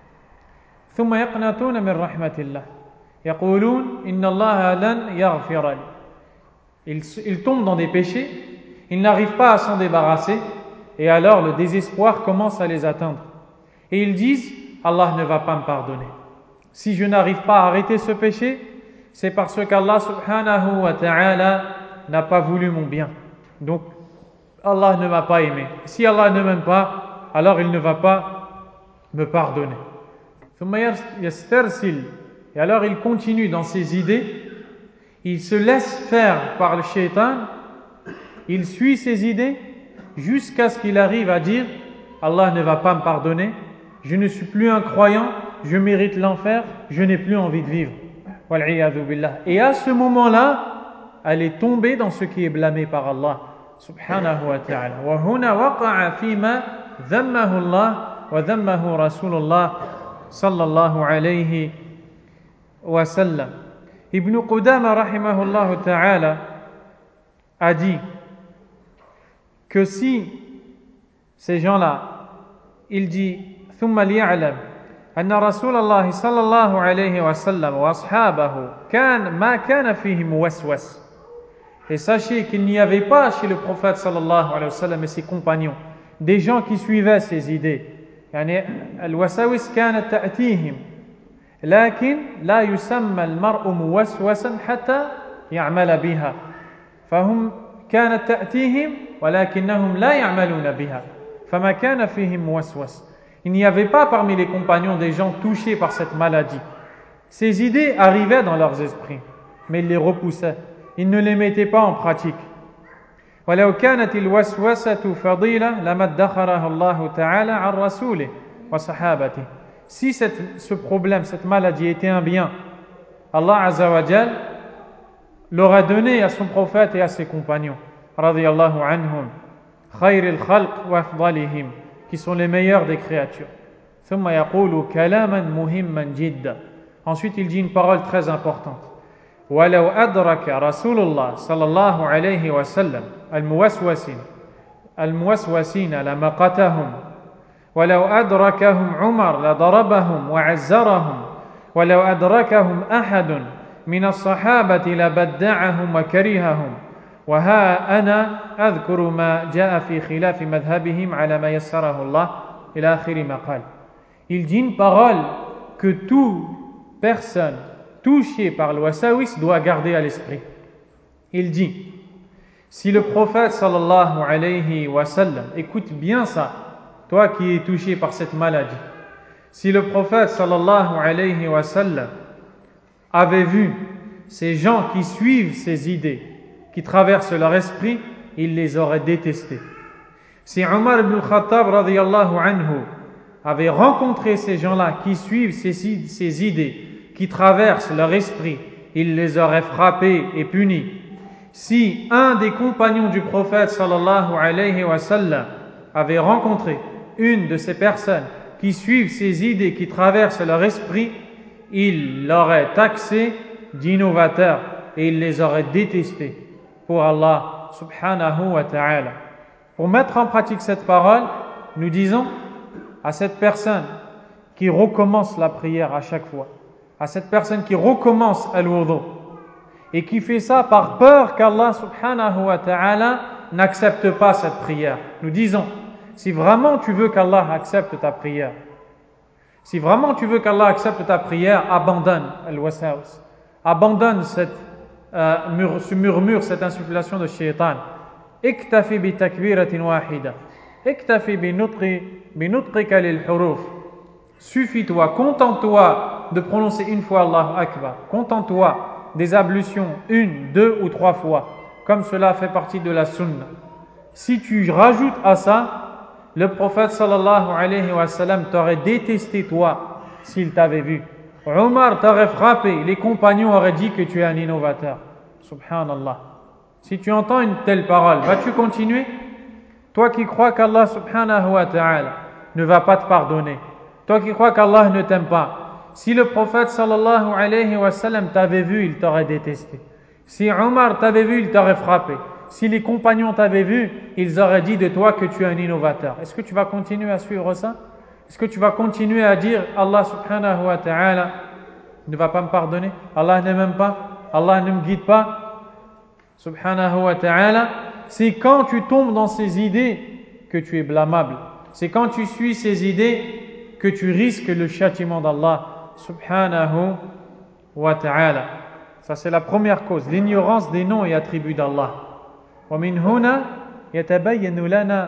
ثم يقنطون من رحمة الله يقولون إن الله لن يغفر لي. Ils, ils tombent dans des péchés, ils n'arrivent pas à s'en débarrasser et alors le désespoir commence à les atteindre. Et ils disent Allah ne va pas me pardonner. Si je n'arrive pas à arrêter ce péché, c'est parce qu'Allah subhanahu wa ta'ala n'a pas voulu mon bien. Donc, Allah ne m'a pas aimé. Si Allah ne m'aime pas, alors il ne va pas me pardonner. Et alors il continue dans ses idées, il se laisse faire par le shaitan, il suit ses idées jusqu'à ce qu'il arrive à dire Allah ne va pas me pardonner. Je ne suis plus un croyant, je mérite l'enfer, je n'ai plus envie de vivre. Et à ce moment-là, elle est tombée dans ce qui est blâmé par Allah subhanahu wa ta'ala. وَهُنَا وَقَعَ فِي مَا ذَمَّهُ اللَّهُ وَذَمَّهُ رَسُولُ اللَّهِ صلى الله عليه وسلم. Ibn Qudama rahimahullah ta'ala a dit que si ces gens-là, il dit ثم ليعلم أن رسول الله صلى الله عليه وسلم وأصحابه كان ما كان فيهم وسوس. Et sachez qu'il n'y avait pas chez le prophète sallallahu alayhi wa sallam et ses compagnons des gens qui suivaient ses idées. يعني الوساوس كانت تأتيهم لكن لا يسمى المرء موسوسا حتى يعمل بها. فهم كانت تأتيهم ولكنهم لا يعملون بها. فما كان فيهم موسوس. Il n'y avait pas parmi les compagnons des gens touchés par cette maladie. Ces idées arrivaient dans leurs esprits, mais ils les repoussaient. Ils ne les mettaient pas en pratique. ولو كانت الوسوسة فضيلة لما ادخرها الله تعالى عن رسوله وصحابته. Si cette, ce problème, cette maladie était un bien, Allah Azza wa Jal l'aurait donné à son prophète et à ses compagnons, radiyallahu anhum, خير الخلق وأفضلهم, qui sont les meilleurs des créatures. ثم يقول كلاما مهما جدا. Ensuite, il dit une parole très importante. ولو أدرك رسول الله صلى الله عليه وسلم الموسوسين الموسوسين لمقتهم ولو أدركهم عمر لضربهم وعزرهم ولو أدركهم أحد من الصحابة لبدعهم وكرههم وها أنا أذكر ما جاء في خلاف مذهبهم على ما يسره الله إلى آخر ما قال. Il dit une parole que toute personne touchée par le wasawis doit garder à l'esprit. Il dit, si le prophète sallallahu alayhi wa sallam, écoute bien ça, toi qui es touché par cette maladie, si le prophète sallallahu alayhi wa sallam avait vu ces gens qui suivent ces idées, qui traversent leur esprit, il les aurait détestés. Si Omar ibn al-Khattab radiyallahu anhu avait rencontré ces gens-là qui suivent ces, ces idées, qui traversent leur esprit, il les aurait frappés et punis. Si un des compagnons du prophète sallallahu alayhi wa sallam avait rencontré une de ces personnes qui suivent ces idées, qui traversent leur esprit, il l'aurait taxé d'innovateurs et il les aurait détestés pour Allah subhanahu wa ta'ala. Pour mettre en pratique cette parole, nous disons à cette personne qui recommence la prière à chaque fois, à cette personne qui recommence al-wudu et qui fait ça par peur qu'Allah subhanahu wa ta'ala n'accepte pas cette prière. Nous disons, si vraiment tu veux qu'Allah accepte ta prière, si vraiment tu veux qu'Allah accepte ta prière, abandonne al-wasawas, abandonne cette, euh, mur, ce murmure, cette insufflation de shaitan. Iktafi bi takbiratin wahida, iktafi bi nutqi bi nutqika lil huruf. Suffis-toi, contente-toi de prononcer une fois Allahu Akbar. Contente-toi des ablutions, une, deux ou trois fois, comme cela fait partie de la sunna. Si tu rajoutes à ça, le prophète sallallahu alayhi wa sallam t'aurait détesté toi s'il t'avait vu. Omar t'aurait frappé, les compagnons auraient dit que tu es un innovateur. Subhanallah. Si tu entends une telle parole, vas-tu continuer? Toi qui crois qu'Allah subhanahu wa ta'ala ne va pas te pardonner, toi qui crois qu'Allah ne t'aime pas, si le prophète sallallahu alayhi wa sallam t'avait vu, il t'aurait détesté. Si Omar t'avait vu, il t'aurait frappé. Si les compagnons t'avaient vu, ils auraient dit de toi que tu es un innovateur. Est-ce que tu vas continuer à suivre ça? Est-ce que tu vas continuer à dire Allah subhanahu wa ta'ala ne va pas me pardonner? Allah ne m'aime pas? Allah ne me guide pas? Subhanahu wa ta'ala. C'est quand tu tombes dans ces idées que tu es blâmable. C'est quand tu suis ces idées que tu risques le châtiment d'Allah subhanahu wa ta'ala. Ça c'est la première cause, l'ignorance des noms et attributs d'Allah. ومن هنا يتبين لنا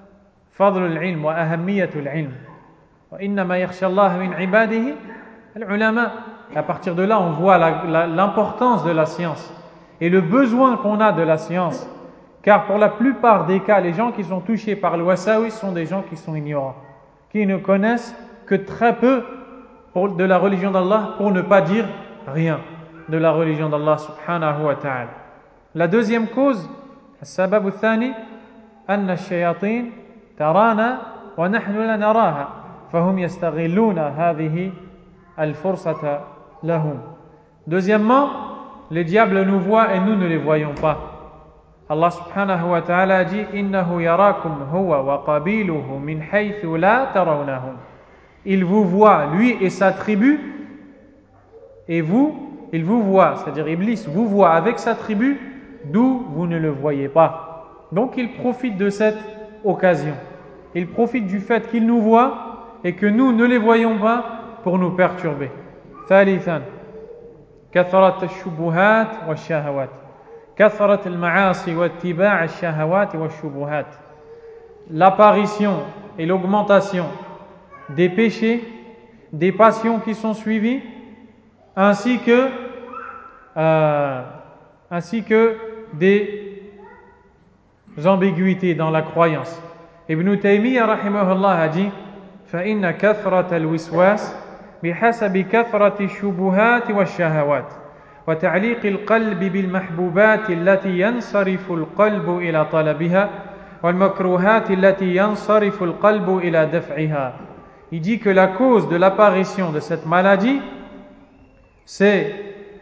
فضل العلم وأهمية العلم وإنما يخشى الله من عباده العلماء. À partir de là, on voit la, la, l'importance de la science et le besoin qu'on a de la science. Car pour la plupart des cas, les gens qui sont touchés par le wasawis sont des gens qui sont ignorants, qui ne connaissent que très peu de la religion d'Allah, pour ne pas dire rien de la religion d'Allah subhanahu wa ta'ala. La deuxième cause, السبب الثاني أن الشياطين ترانا ونحن لا نراها فهم يستغلون هذه الفرصة لهم. Deuxièmement, les diables nous voient et nous ne les voyons pas. Allah subhanahu wa ta'ala dit innahu yarakum huwa wa qabiluhu min haythu la tarawnahum. Il vous voit, lui et sa tribu, et vous, il vous voit, c'est-à-dire Iblis vous voit avec sa tribu d'où vous ne le voyez pas. Donc il profite de cette occasion. Il profite du fait qu'il nous voit et que nous ne les voyons pas pour nous perturber. ثالثا كثرة الشبهات والشهوات كثرة المعاصي واتباع الشهوات والشبهات. L'apparition et l'augmentation des péchés, des passions qui sont suivies, ainsi que euh, ainsi que des ambiguïtés dans la croyance. Ibn Taymiyyah rahimahullah a dit فإن كثرة الوسواس بحسب كثرة الشبهات والشهوات وتعليق القلب بالمحبوبات التي ينصرف القلب إلى طلبها والمكروهات التي ينصرف القلب إلى دفعها. Il dit que la cause de l'apparition de cette maladie, c'est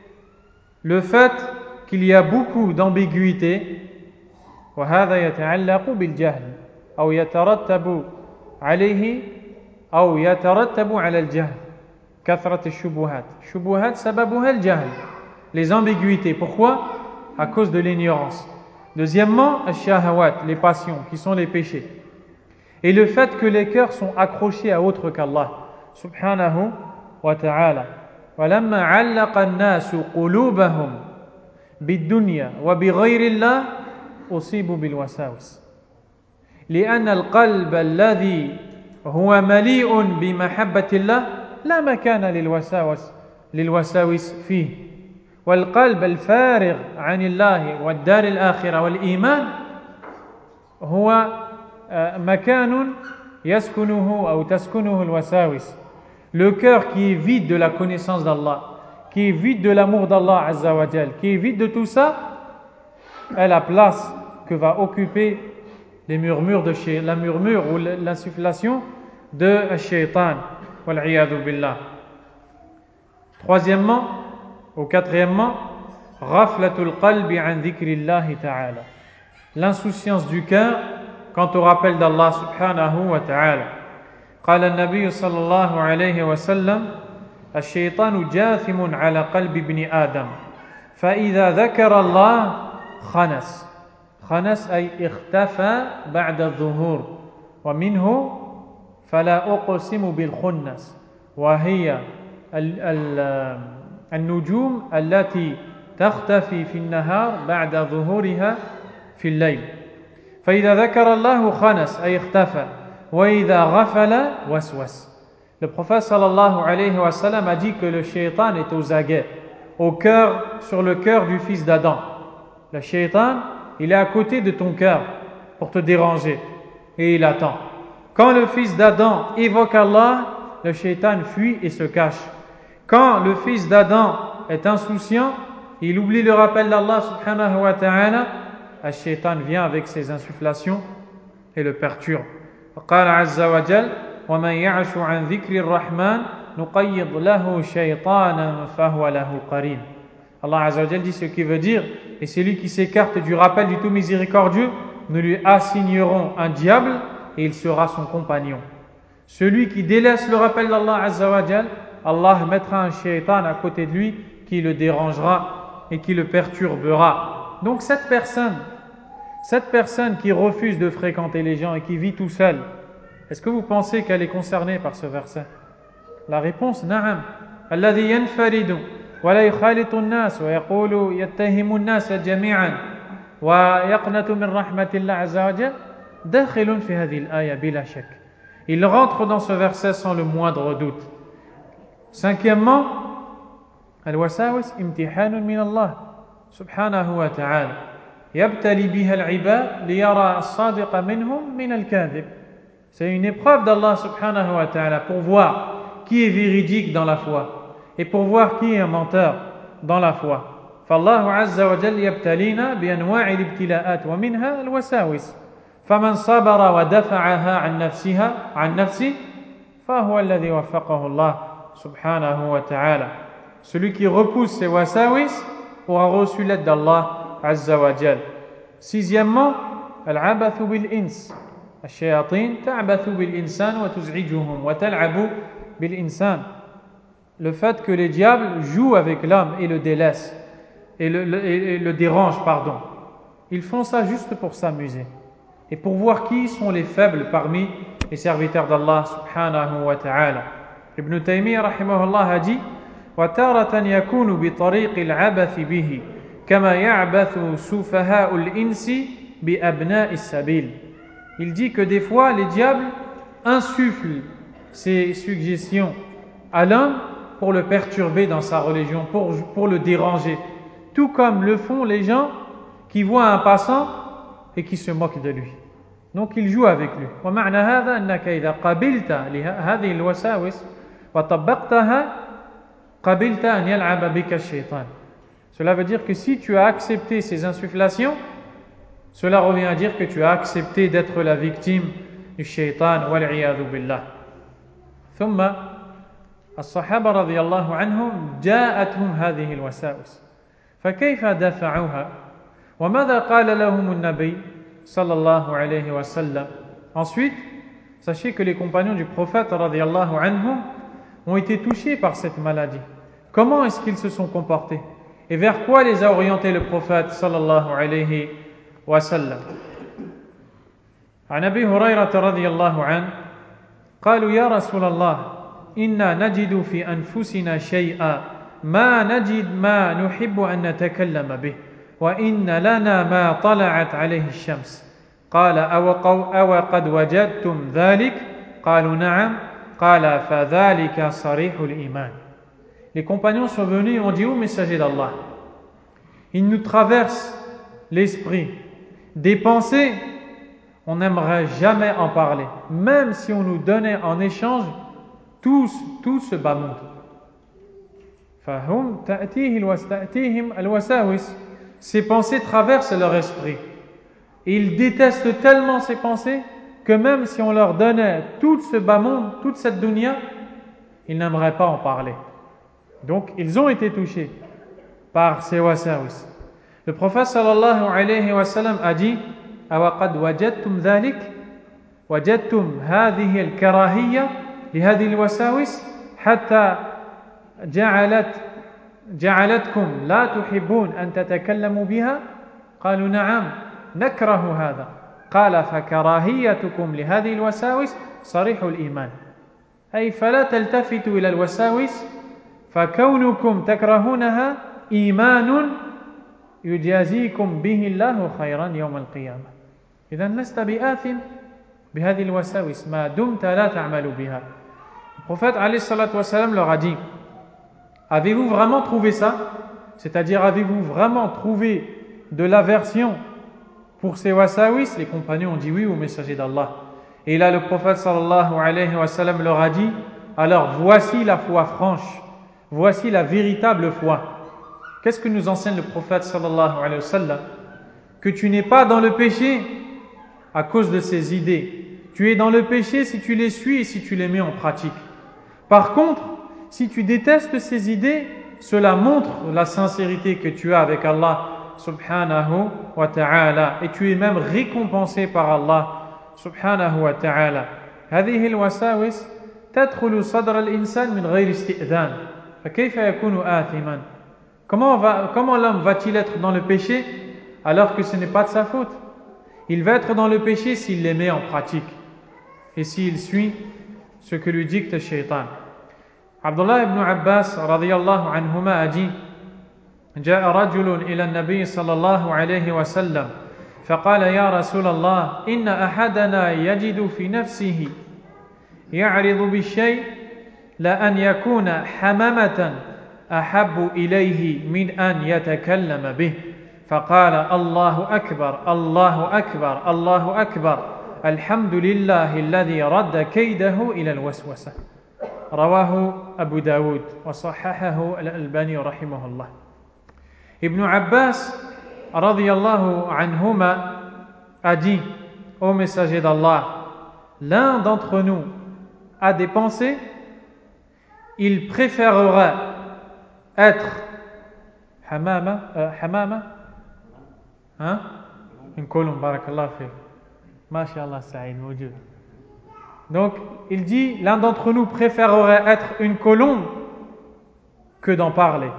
le fait qu'il y a beaucoup d'ambiguïté. وهذا يتعلق بالجهل أو يترتب عليه أو يترتب على الجهل. كثرة الشبهات. شبهات سببها الجهل. Les ambiguïtés. Pourquoi? À cause de l'ignorance. Deuxièmement, الشهوات, les passions, qui sont les péchés. Et le fait que les cœurs sont accrochés à autre qu'Allah subhanahu wa ta'ala. ولما علق الناس قلوبهم بالدنيا وبغير الله أصيبوا بالوساوس لأن القلب الذي هو مليء بمحبة الله لا مكان للوساوس للوساوس فيه والقلب الفارغ عن الله والدار الآخرة والإيمان هو مكان يسكنه أو تسكنه الوساوس. Le cœur qui est vide de la connaissance d'Allah, qui est vide de l'amour d'Allah Azza wa Jal, qui est vide de tout ça, est la place que va occuper les murmures de chez, la murmure ou l'insufflation de Shaitan. Wal'iyadu billah. Troisièmement, ou quatrièmement, Ghaflatul qalbi an dhikrillahi ta'ala. L'insouciance du cœur quant au rappel d'Allah subhanahu wa ta'ala. قال النبي صلى الله عليه وسلم الشيطان جاثم على قلب ابن آدم فإذا ذكر الله خنس خنس أي اختفى بعد الظهور ومنه فلا أقسم بالخنس وهي النجوم التي تختفي في النهار بعد ظهورها في الليل فإذا ذكر الله خنس أي اختفى وإذا غفل وسوس. Le prophète sallallahu alayhi wa sallam a dit que le shaitan est aux aguets, au cœur, sur le cœur du fils d'Adam. Le shaitan, il est à côté de ton cœur pour te déranger et il attend. Quand le fils d'Adam évoque Allah, le shaitan fuit et se cache. Quand le fils d'Adam est insouciant, il oublie le rappel d'Allah subhanahu wa ta'ala, le shaitan vient avec ses insufflations et le perturbe. قال عز وجل ومن يعش عن ذكر الرحمن نقيض له شيطانا فهو له قرين. Allah Azza wa Jal dit ce qui veut dire et celui qui s'écarte du rappel du tout miséricordieux, nous lui assignerons un diable et il sera son compagnon. Celui qui délaisse le rappel d'Allah Azza wa Jal, Allah mettra un shaitan à côté de lui qui le dérangera et qui le perturbera. Donc cette personne Cette personne qui refuse de fréquenter les gens et qui vit tout seul, est-ce que vous pensez qu'elle est concernée par ce verset? La réponse, na'am. الذي ينفرد ولا يخالط الناس ويقول يتهم الناس جميعا ويقنط من رحمة الله عز وجل داخل في هذه الآية بلا شك. Il rentre dans ce verset sans le moindre doute. Cinquièmement, الوساوس امتحان من الله سبحانه وتعالى. يبتلي بها العباد ليرى الصادق منهم من الكاذب. C'est une épreuve d'Allah subhanahu wa ta'ala pour voir qui est véridique dans la foi et pour voir qui est un menteur dans la foi. فالله عز وجل يبتلينا بأنواع الابتلاءات ومنها الوساوس. فمن صبر ودفعها عن نفسها عن نفسه فهو الذي وفقه الله سبحانه وتعالى. Celui qui repousse ses wasawis aura reçu l'aide d'Allah Azza wa Jal. Sixièmement, al-abathu bil-ins. الشياطين تعبث بالإنسان وتزعجهم وتلعب بالإنسان. Le fait que les diables jouent avec l'homme et le délaissent et le, le, et le dérangent, pardon. Ils font ça juste pour s'amuser et pour voir qui sont les faibles parmi les serviteurs d'Allah subhanahu wa ta'ala. Ibn Taymiyyah rahimahullah a dit وَتَارَةً يَكُونُ بِطَرِيقِ الْعَبَثِ بِهِ كَمَا يَعْبَثُ سُفَهَاءُ الْإِنسِ بِأَبْنَاءِ السَّبِيلِ. Il dit que des fois les diables insufflent ces suggestions à l'homme pour le perturber dans sa religion, pour, pour le déranger, tout comme le font les gens qui voient un passant et qui se moquent de lui. Donc ils jouent avec lui. ومعنى هذا أنك إذا قبلت هذه الوساوس وطبقتها قبلت أن يلعب بك الشيطان. Cela veut dire que si tu as accepté ces insufflations, cela revient à dire que tu as accepté d'être la victime du shaitan والعياذ بالله. ثم الصحابة رضي الله عنهم جاءتهم هذه الوساوس فكيف دفعوها وماذا قال لهم النبي صلى الله عليه وسلم. Ensuite, sachez que les compagnons du prophète رضي الله عنهم ont été touchés par cette maladie. Comment est-ce qu'ils se sont comportés et vers quoi les a orientés le prophète صلى الله عليه وسلم. عن أبي هريرة رضي الله عنه قالوا يا رسول الله إنا نجد في أنفسنا شيئا ما نجد ما نحب أن نتكلم به وإن لنا ما طلعت عليه الشمس قال أو, أو قد وجدتم ذلك قالوا نعم قال فذلك صريح الإيمان. Les compagnons sont venus et ont dit: ô messager d'Allah, il nous traverse l'esprit des pensées, on n'aimerait jamais en parler, même si on nous donnait en échange tout, tout ce bas monde. فهم تأتيهم الوساوس. Ces pensées traversent leur esprit. Et ils détestent tellement ces pensées que même si on leur donnait tout ce bas monde, toute cette dunya, ils n'aimeraient pas en parler. Donc ils ont été touchés par ces wasawis. Le prophète sallallahu alayhi wa sallam a dit: أَوَقَدْ وَجَدْتُمْ ذَلِكَ وَجَدْتُمْ هذه الكراهية لهذه الوساوس حتى جعلت جعلتكم لا تحبون أن تتكلموا بها قالوا نعم نكره هذا قال فكراهيتكم لهذه الوساوس صريح الإيمان أي فلا تلتفتوا إلى الوساوس فكونكم تكرهونها إيمان يجازيكم به الله خيرا يوم القيامة. إذن لست بآثم بهذه الوساوس ما دمت لا تعمل بها. Le prophète alayhi salatu wa salam leur a dit: avez-vous vraiment trouvé ça? C'est-à-dire, avez-vous vraiment trouvé de l'aversion pour ces wasawis? Les compagnons ont dit oui au messager d'Allah. Et là, le prophète sallallahu alayhi wa sallam leur a dit: alors voici la foi franche, voici la véritable foi. Qu'est-ce que nous enseigne le prophète sallallahu alayhi wa sallam? Que tu n'es pas dans le péché à cause de ces idées. Tu es dans le péché si tu les suis et si tu les mets en pratique. Par contre, si tu détestes ces idées, cela montre la sincérité que tu as avec Allah subhanahu wa ta'ala et tu es même récompensé par Allah subhanahu wa ta'ala. هذه الوساوس تدخل صدر الإنسان من غير استئذان فكيف يكون آثما. Comment, va, comment l'homme va-t-il être dans le péché alors que ce n'est pas de sa faute? Il va être dans le péché s'il les met en pratique et s'il suit ce que lui dicte le shaitan. Abdullah ibn Abbas radiyallahu anhuma a dit: جاء رجل إلى النبي صلى الله عليه وسلم فقال يا رسول الله إن أحدنا يجد في نفسه يعرض بالشيء لأن يكون حمامة أحب إليه من أن يتكلم به فقال الله أكبر الله أكبر الله أكبر الحمد لله الذي رد كيده إلى الوسوسة. رواه أبو داود وصححه الألباني رحمه الله. Ibn Abbas radiyallahu anhuma a dit: ô messager d'Allah, l'un d'entre nous a des pensées, il préférerait être hamama, euh, hamama hein? Une colombe, barakallah fi. Masha'Allah, Saïd, Mawjoud. Donc, il dit, l'un d'entre nous préférerait être une colombe que d'en parler.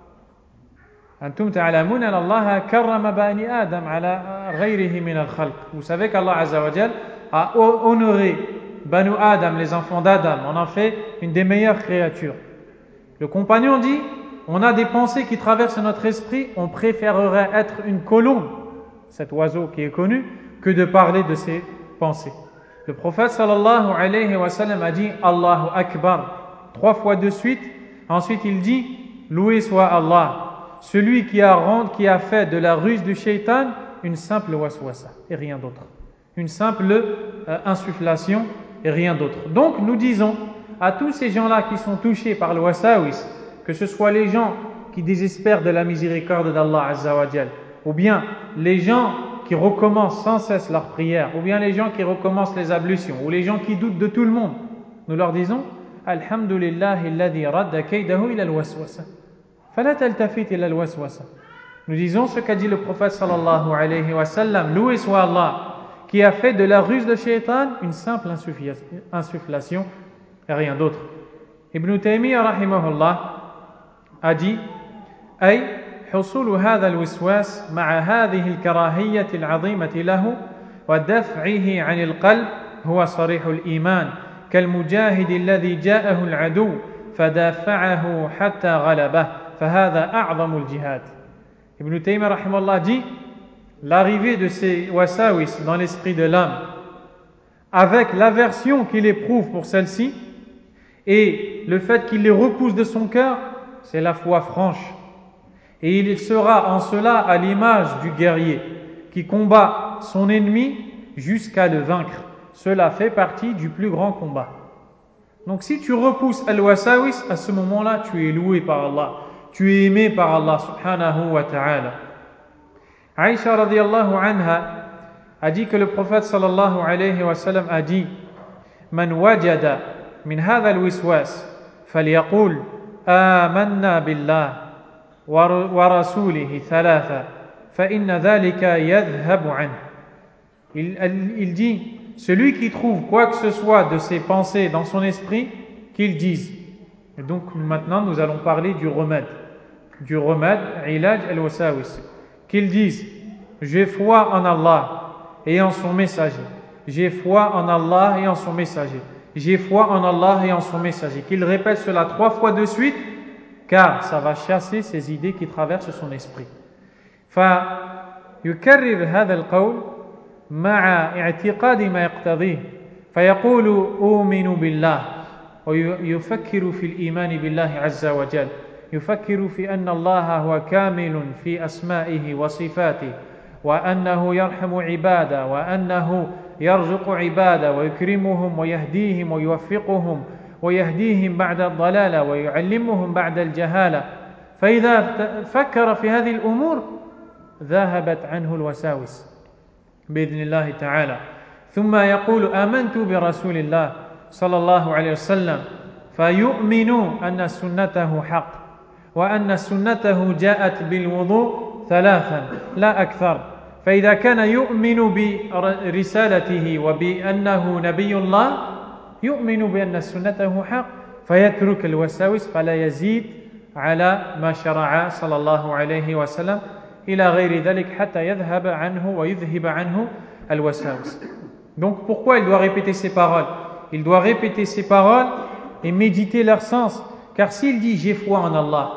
Antum ta'alamun anna Allah karrama bani Adam ala ghayrihi min al-khalq. Vous savez qu'Allah Azza wa Jal a honoré Banu Adam, les enfants d'Adam. On en fait une des meilleures créatures. Le compagnon dit, on a des pensées qui traversent notre esprit, on préférerait être une colombe, cet oiseau qui est connu, que de parler de ses pensées. Le prophète sallallahu alayhi wa sallam a dit Allahu Akbar trois fois de suite. Ensuite il dit loué soit Allah, celui qui a, rend, qui a fait de la ruse du shaitan une simple waswasa et rien d'autre, une simple euh, insufflation et rien d'autre. Donc nous disons à tous ces gens-là qui sont touchés par le wasawis, que ce soit les gens qui désespèrent de la miséricorde d'Allah Azza wa Jal, ou bien les gens qui recommencent sans cesse leurs prières, ou bien les gens qui recommencent les ablutions, ou les gens qui doutent de tout le monde, nous leur disons Alhamdulillahi alladhi radda kaydahu ila al-waswasa. Fala taltafit ila al-waswasa. Nous disons ce qu'a dit le prophète sallallahu alayhi wa sallam, loué soit Allah, qui a fait de la ruse de shaitan une simple insufflation et rien d'autre. Ibn Taymiyyah rahimahullah a dit Ay حصول هذا الوسواس مع هذه الكراهية العظيمة له ودفعه عن القلب هو صريح الإيمان كالمجاهد الذي جاءه العدو فدافعه حتى غلبه فهذا أعظم الجهاد. Ibn Taymiyyah rahimahullah dit l'arrivée de ces wasawis dans l'esprit de l'homme avec l'aversion qu'il éprouve pour celle-ci et le fait qu'il les repousse de son cœur, c'est la foi franche. Et il sera en cela à l'image du guerrier qui combat son ennemi jusqu'à le vaincre. Cela fait partie du plus grand combat. Donc si tu repousses al-wasawis, à ce moment-là, tu es loué par Allah. Tu es aimé par Allah subhanahu wa ta'ala. Aïcha radiyallahu anha a dit que le prophète sallallahu alayhi wa sallam a dit Man wajada min hadha al-wiswas falyaqul amanna billah ورسوله ثلاثة فإن ذلك يذهب عنه. Il, il dit celui qui trouve quoi que ce soit de ses pensées dans son esprit, qu'il dise. Et donc maintenant nous allons parler du remède, du remède ilaj al-wasawis. Qu'il dise j'ai foi en Allah et en son messager. J'ai foi en Allah et en son messager. J'ai foi en Allah et en son messager. Qu'il répète cela trois fois de suite, car ça va chasser ces idées qui traversent son esprit. فيكرر هذا القول مع اعتقاد ما يقتضيه فيقول أؤمن بالله ويفكر في الإيمان بالله عز وجل يفكر في أن الله هو كامل في أسمائه وصفاته وأنه يرحم عباده وأنه يرزق عباده ويكرمهم ويهديهم ويوفقهم ويهديهم بعد الضلالة ويعلمهم بعد الجهالة فإذا فكر في هذه الأمور ذهبت عنه الوساوس بإذن الله تعالى ثم يقول آمنت برسول الله صلى الله عليه وسلم فيؤمن أن سنته حق وأن سنته جاءت بالوضوء ثلاثا لا أكثر فإذا كان يؤمن برسالته وبأنه نبي الله يؤمن بأن سنته حق فيترك الوساوس فلا يزيد على ما شرع صلى الله عليه وسلم إلى غير ذلك حتى يذهب عنه ويذهب عنه الوساوس. Donc pourquoi il doit répéter ces paroles? Il doit répéter ces paroles et méditer leur sens, car s'il dit j'ai foi en Allah,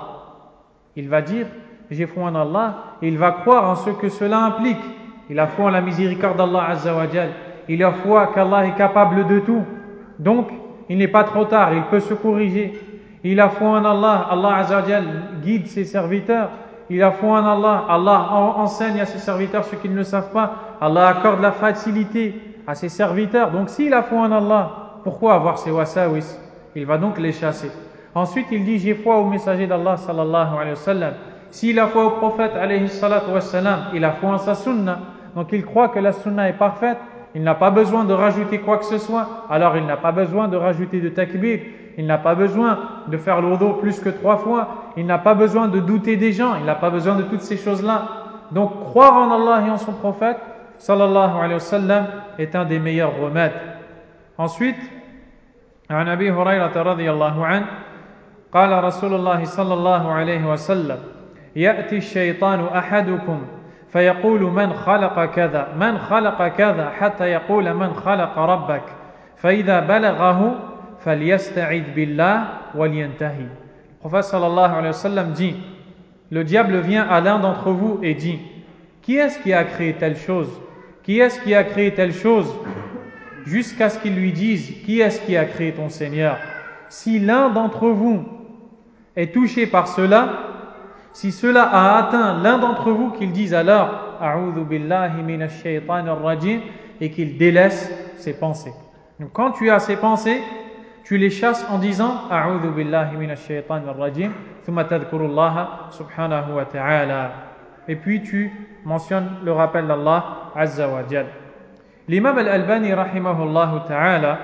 il va dire j'ai foi en Allah et il va croire en ce que cela implique. Il a foi en la miséricorde d'Allah Azza wa Jal, il a foi qu'Allah est capable de tout. Donc, il n'est pas trop tard, il peut se corriger. Il a foi en Allah, Allah Azza wa Jal guide ses serviteurs. Il a foi en Allah, Allah enseigne à ses serviteurs ce qu'ils ne savent pas. Allah accorde la facilité à ses serviteurs. Donc, s'il a foi en Allah, pourquoi avoir ces wasawis? Il va donc les chasser. Ensuite, il dit j'ai foi au messager d'Allah sallallahu alayhi wa sallam. S'il a foi au prophète alayhi salatu wa sallam, il a foi en sa sunna. Donc, il croit que la sunna est parfaite. Il n'a pas besoin de rajouter quoi que ce soit. Alors il n'a pas besoin de rajouter de takbir. Il n'a pas besoin de faire le wudu plus que trois fois. Il n'a pas besoin de douter des gens. Il n'a pas besoin de toutes ces choses-là. Donc croire en Allah et en son prophète, sallallahu alayhi wa sallam est un des meilleurs remèdes. Ensuite, عن أبي هريرة رضي الله عنه قال رسول الله صلى الله عليه وسلم يأتي الشيطان أحدكم فيقول من خلق كذا من خلق كذا حتى يقول من خلق ربك فإذا بلغه فليستعذ بالله ولينتهي. Le prophète sallallahu alayhi wa sallam dit, le diable vient à l'un d'entre vous et dit, qui est-ce qui a créé telle chose? Qui est-ce qui a créé telle chose? Jusqu'à ce qu'il lui dise, qui est-ce qui a créé ton Seigneur? Si l'un d'entre vous est touché par cela, si cela a atteint l'un d'entre vous, qu'il dise alors A'udhu billahi minash shaytanir rajim et qu'il délaisse ses pensées. Donc quand tu as ces pensées, tu les chasses en disant A'udhu billahi minash shaytanir rajim thumma tadhkurullaha subhanahu wa ta'ala. Et puis tu mentionnes le rappel d'Allah Azza wa Jal. L'imam al-Albani rahimahullah ta'ala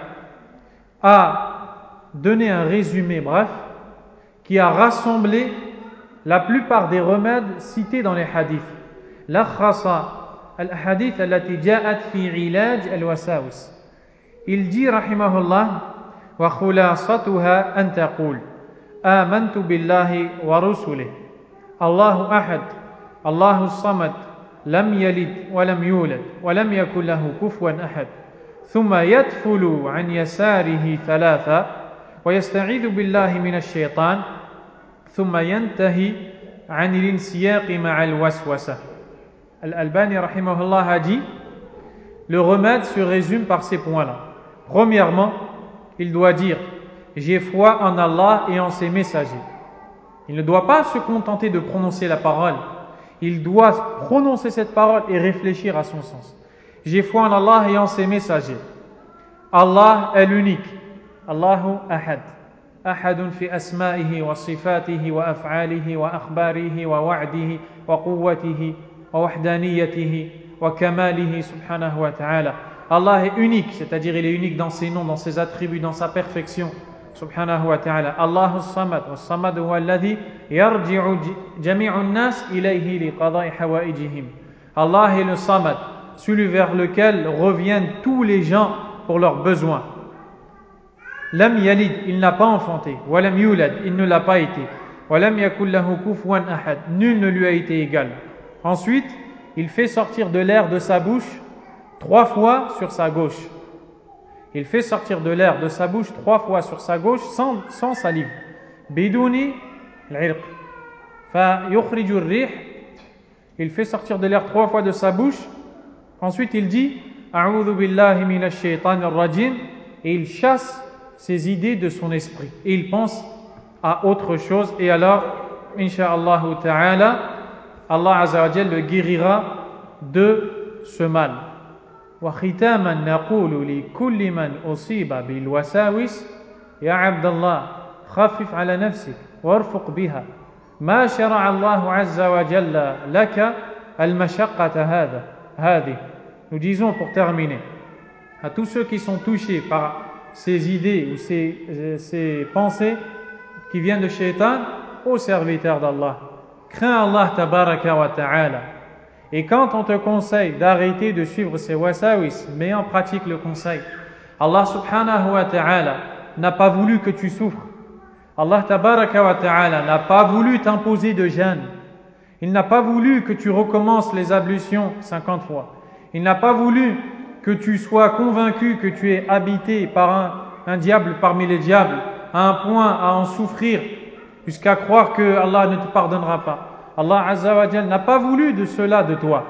a donné un résumé bref qui a rassemblé la plupart des remèdes cités dans les hadiths. L'akhasa al-hadith allati ja'at fi ilaj al-wasawis. Il dit rahimahullah wa khulasatuha an taqul amantu billahi wa rusulih Allahu ahad Allahu samad lam yalid wa lam yulad wa lam yakul lahu kufuwan ahad thumma yadfulu an yasarihi thalatha wa yasta'idhu billahi minash shaytan ثم ينتهي عن الانسياق مع الوسوسة. Al-Albani rahimahullah a dit, le remède se résume par ces points-là. Premièrement, il doit dire, j'ai foi en Allah et en ses messagers. Il ne doit pas se contenter de prononcer la parole. Il doit prononcer cette parole et réfléchir à son sens. J'ai foi en Allah et en ses messagers. Allah est l'unique. Allahu ahad. أحد في أسمائه وصفاته وأفعاله وأخباره ووعده وقوته ووحدانيته وكماله سبحانه وتعالى. Allah est unique, c'est-à-dire il est unique dans ses noms, dans ses attributs, dans sa perfection. سبحانه وتعالى. الله الصمد والصمد هو الذي يرجع جميع الناس إليه لقضاء حوائجهم. Allah est le Samad, celui vers lequel reviennent tous les gens pour leurs besoins. Lam yalid, il n'a pas enfanté. Walam yulad, il ne l'a pas été. Walam yakul lahu kufuwan ahad, nul ne lui a été égal. Ensuite, il fait sortir de l'air de sa bouche trois fois sur sa gauche. Il fait sortir de l'air de sa bouche trois fois sur sa gauche sans, sans salive. Biduni al-irq. Fa yukhriju ar-rih. Il fait sortir de l'air trois fois de sa bouche. Ensuite, il dit A'udhu billahi minash shaytanir rajim et il chasse ses idées de son esprit et il pense à autre chose et alors incha'Allah ta'ala Allah Azza wa Jalla le guérira de ce mal. Wa khitaman naqulu li kulli man usiba bil wasawis ya Abdallah khafif ala nafsik warfuq biha ma shara'a Allah Azza wa Jalla laka al mashaqqata hadha hadi. Nous disons pour terminer à tous ceux qui sont touchés par ces idées ou ces, ces pensées qui viennent de Shaitan, ô serviteur d'Allah, crains Allah tabaraka wa ta'ala. Et quand on te conseille d'arrêter de suivre ces wasawis, mets en pratique le conseil. Allah subhanahu wa ta'ala n'a pas voulu que tu souffres. Allah tabaraka wa ta'ala n'a pas voulu t'imposer de jeûne. Il n'a pas voulu que tu recommences les ablutions cinquante fois. Il n'a pas voulu que tu sois convaincu que tu es habité par un, un diable parmi les diables, à un point à en souffrir, jusqu'à croire que Allah ne te pardonnera pas. Allah Azza wa Jal n'a pas voulu de cela de toi.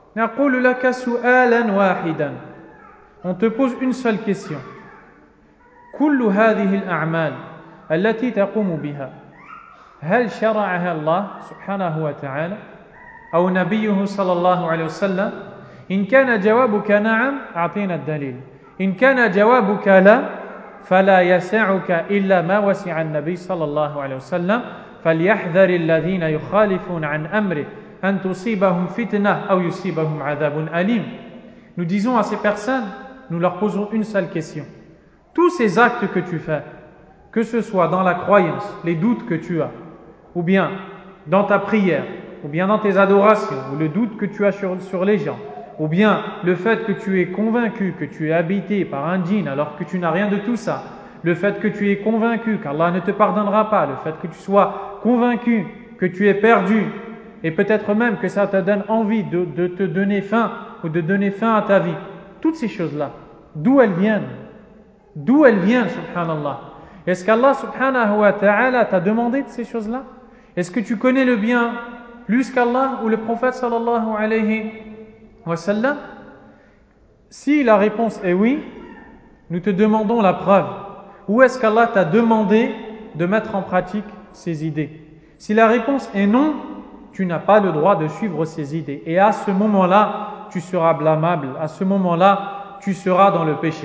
On te pose une seule question. كل هذه الأعمال التي تقوم بها هل شرعها الله سبحانه وتعالى أو نبيه صلى الله عليه وسلم؟ إن كان جوابك نعم أعطينا الدليل. إن كان جوابك لا فلا يسعك إلا ما وسع النبي صلى الله عليه وسلم فليحذر الذين يخالفون عن أمره أن تصيبهم فتنة أو يصيبهم عذاب أليم. Nous disons à ces personnes, nous leur posons une seule question. Tous ces actes que tu fais, que ce soit dans la croyance, les doutes que tu as, ou bien dans ta prière, ou bien dans tes adorations, ou le doute que tu as sur, sur les gens, ou bien le fait que tu es convaincu que tu es habité par un djinn alors que tu n'as rien de tout ça, le fait que tu es convaincu qu'Allah ne te pardonnera pas, le fait que tu sois convaincu que tu es perdu, et peut-être même que ça te donne envie de, de te donner fin ou de donner fin à ta vie. Toutes ces choses-là, d'où elles viennent? D'où elles viennent, subhanallah? Est-ce qu'Allah subhanahu wa ta'ala t'a demandé de ces choses-là? Est-ce que tu connais le bien plus qu'Allah ou le prophète sallallahu alayhi wa sallam? Si la réponse est oui, nous te demandons la preuve. Où est-ce qu'Allah t'a demandé de mettre en pratique ces idées? Si la réponse est non, tu n'as pas le droit de suivre ces idées. Et à ce moment-là, tu seras blâmable. À ce moment-là, tu seras dans le péché.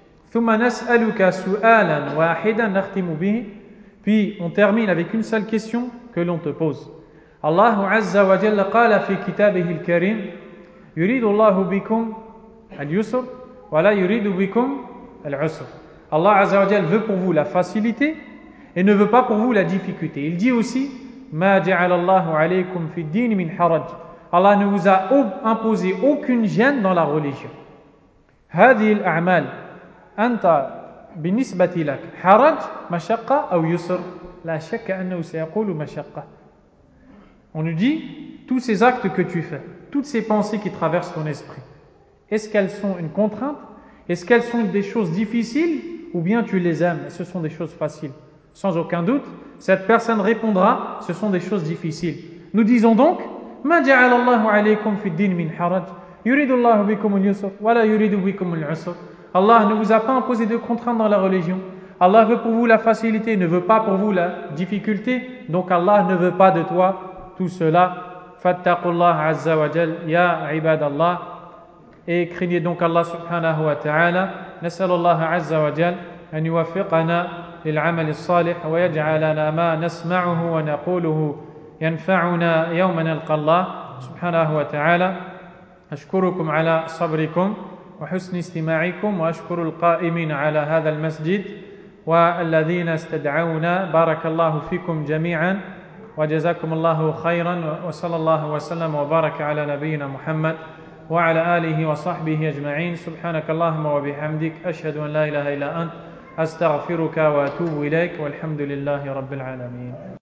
Puis on termine avec une seule question que l'on te pose. Allah Azza wa Jalla qala fi kitabihi al-karim yuridu Allahu bikum al-yusr wa la yuridu bikum al-usr. Allah Azza wa Jalla veut pour vous la facilité et ne veut pas pour vous la difficulté. Il dit aussi ma ja'ala Allahu alaykum fi ad-din min haraj. Allah ne vous a imposé aucune gêne dans la religion. هذه الأعمال أنت بالنسبة لك حرج مشقة أو يسر؟ لا شك أنه سيقول مشقة. On nous dit tous ces actes que tu fais, toutes ces pensées qui traversent ton esprit, est-ce qu'elles sont une contrainte? Est-ce qu'elles sont des choses difficiles ou bien tu les aimes et ce sont des choses faciles? Sans aucun doute, cette personne répondra ce sont des choses difficiles. Nous disons donc ما جعل الله عليكم في الدين من حرج يريد الله بكم اليسر ولا يريد بكم العسر. Allah ne vous a pas imposé de contraintes dans la religion. Allah veut pour vous la facilité, ne veut pas pour vous la difficulté. Donc Allah ne veut pas de toi tout cela. Fattaqullah azza wa jal ya ibadallah. Et craignez donc Allah subhanahu wa ta'ala. Nas'alullah azza wa jal an yuwaffiqana lil'amal as-salih wa yaj'alana ma nasma'uhu wa naquluhu yanfa'una yawma nalqa Allah subhanahu wa ta'ala. أشكركم على صبركم وحسن استماعكم وأشكر القائمين على هذا المسجد والذين استدعونا. بارك الله فيكم جميعا وجزاكم الله خيرا وصلى الله وسلم وبارك على نبينا محمد وعلى آله وصحبه أجمعين. سبحانك اللهم وبحمدك أشهد أن لا إله إلا أنت أستغفرك وأتوب إليك والحمد لله رب العالمين.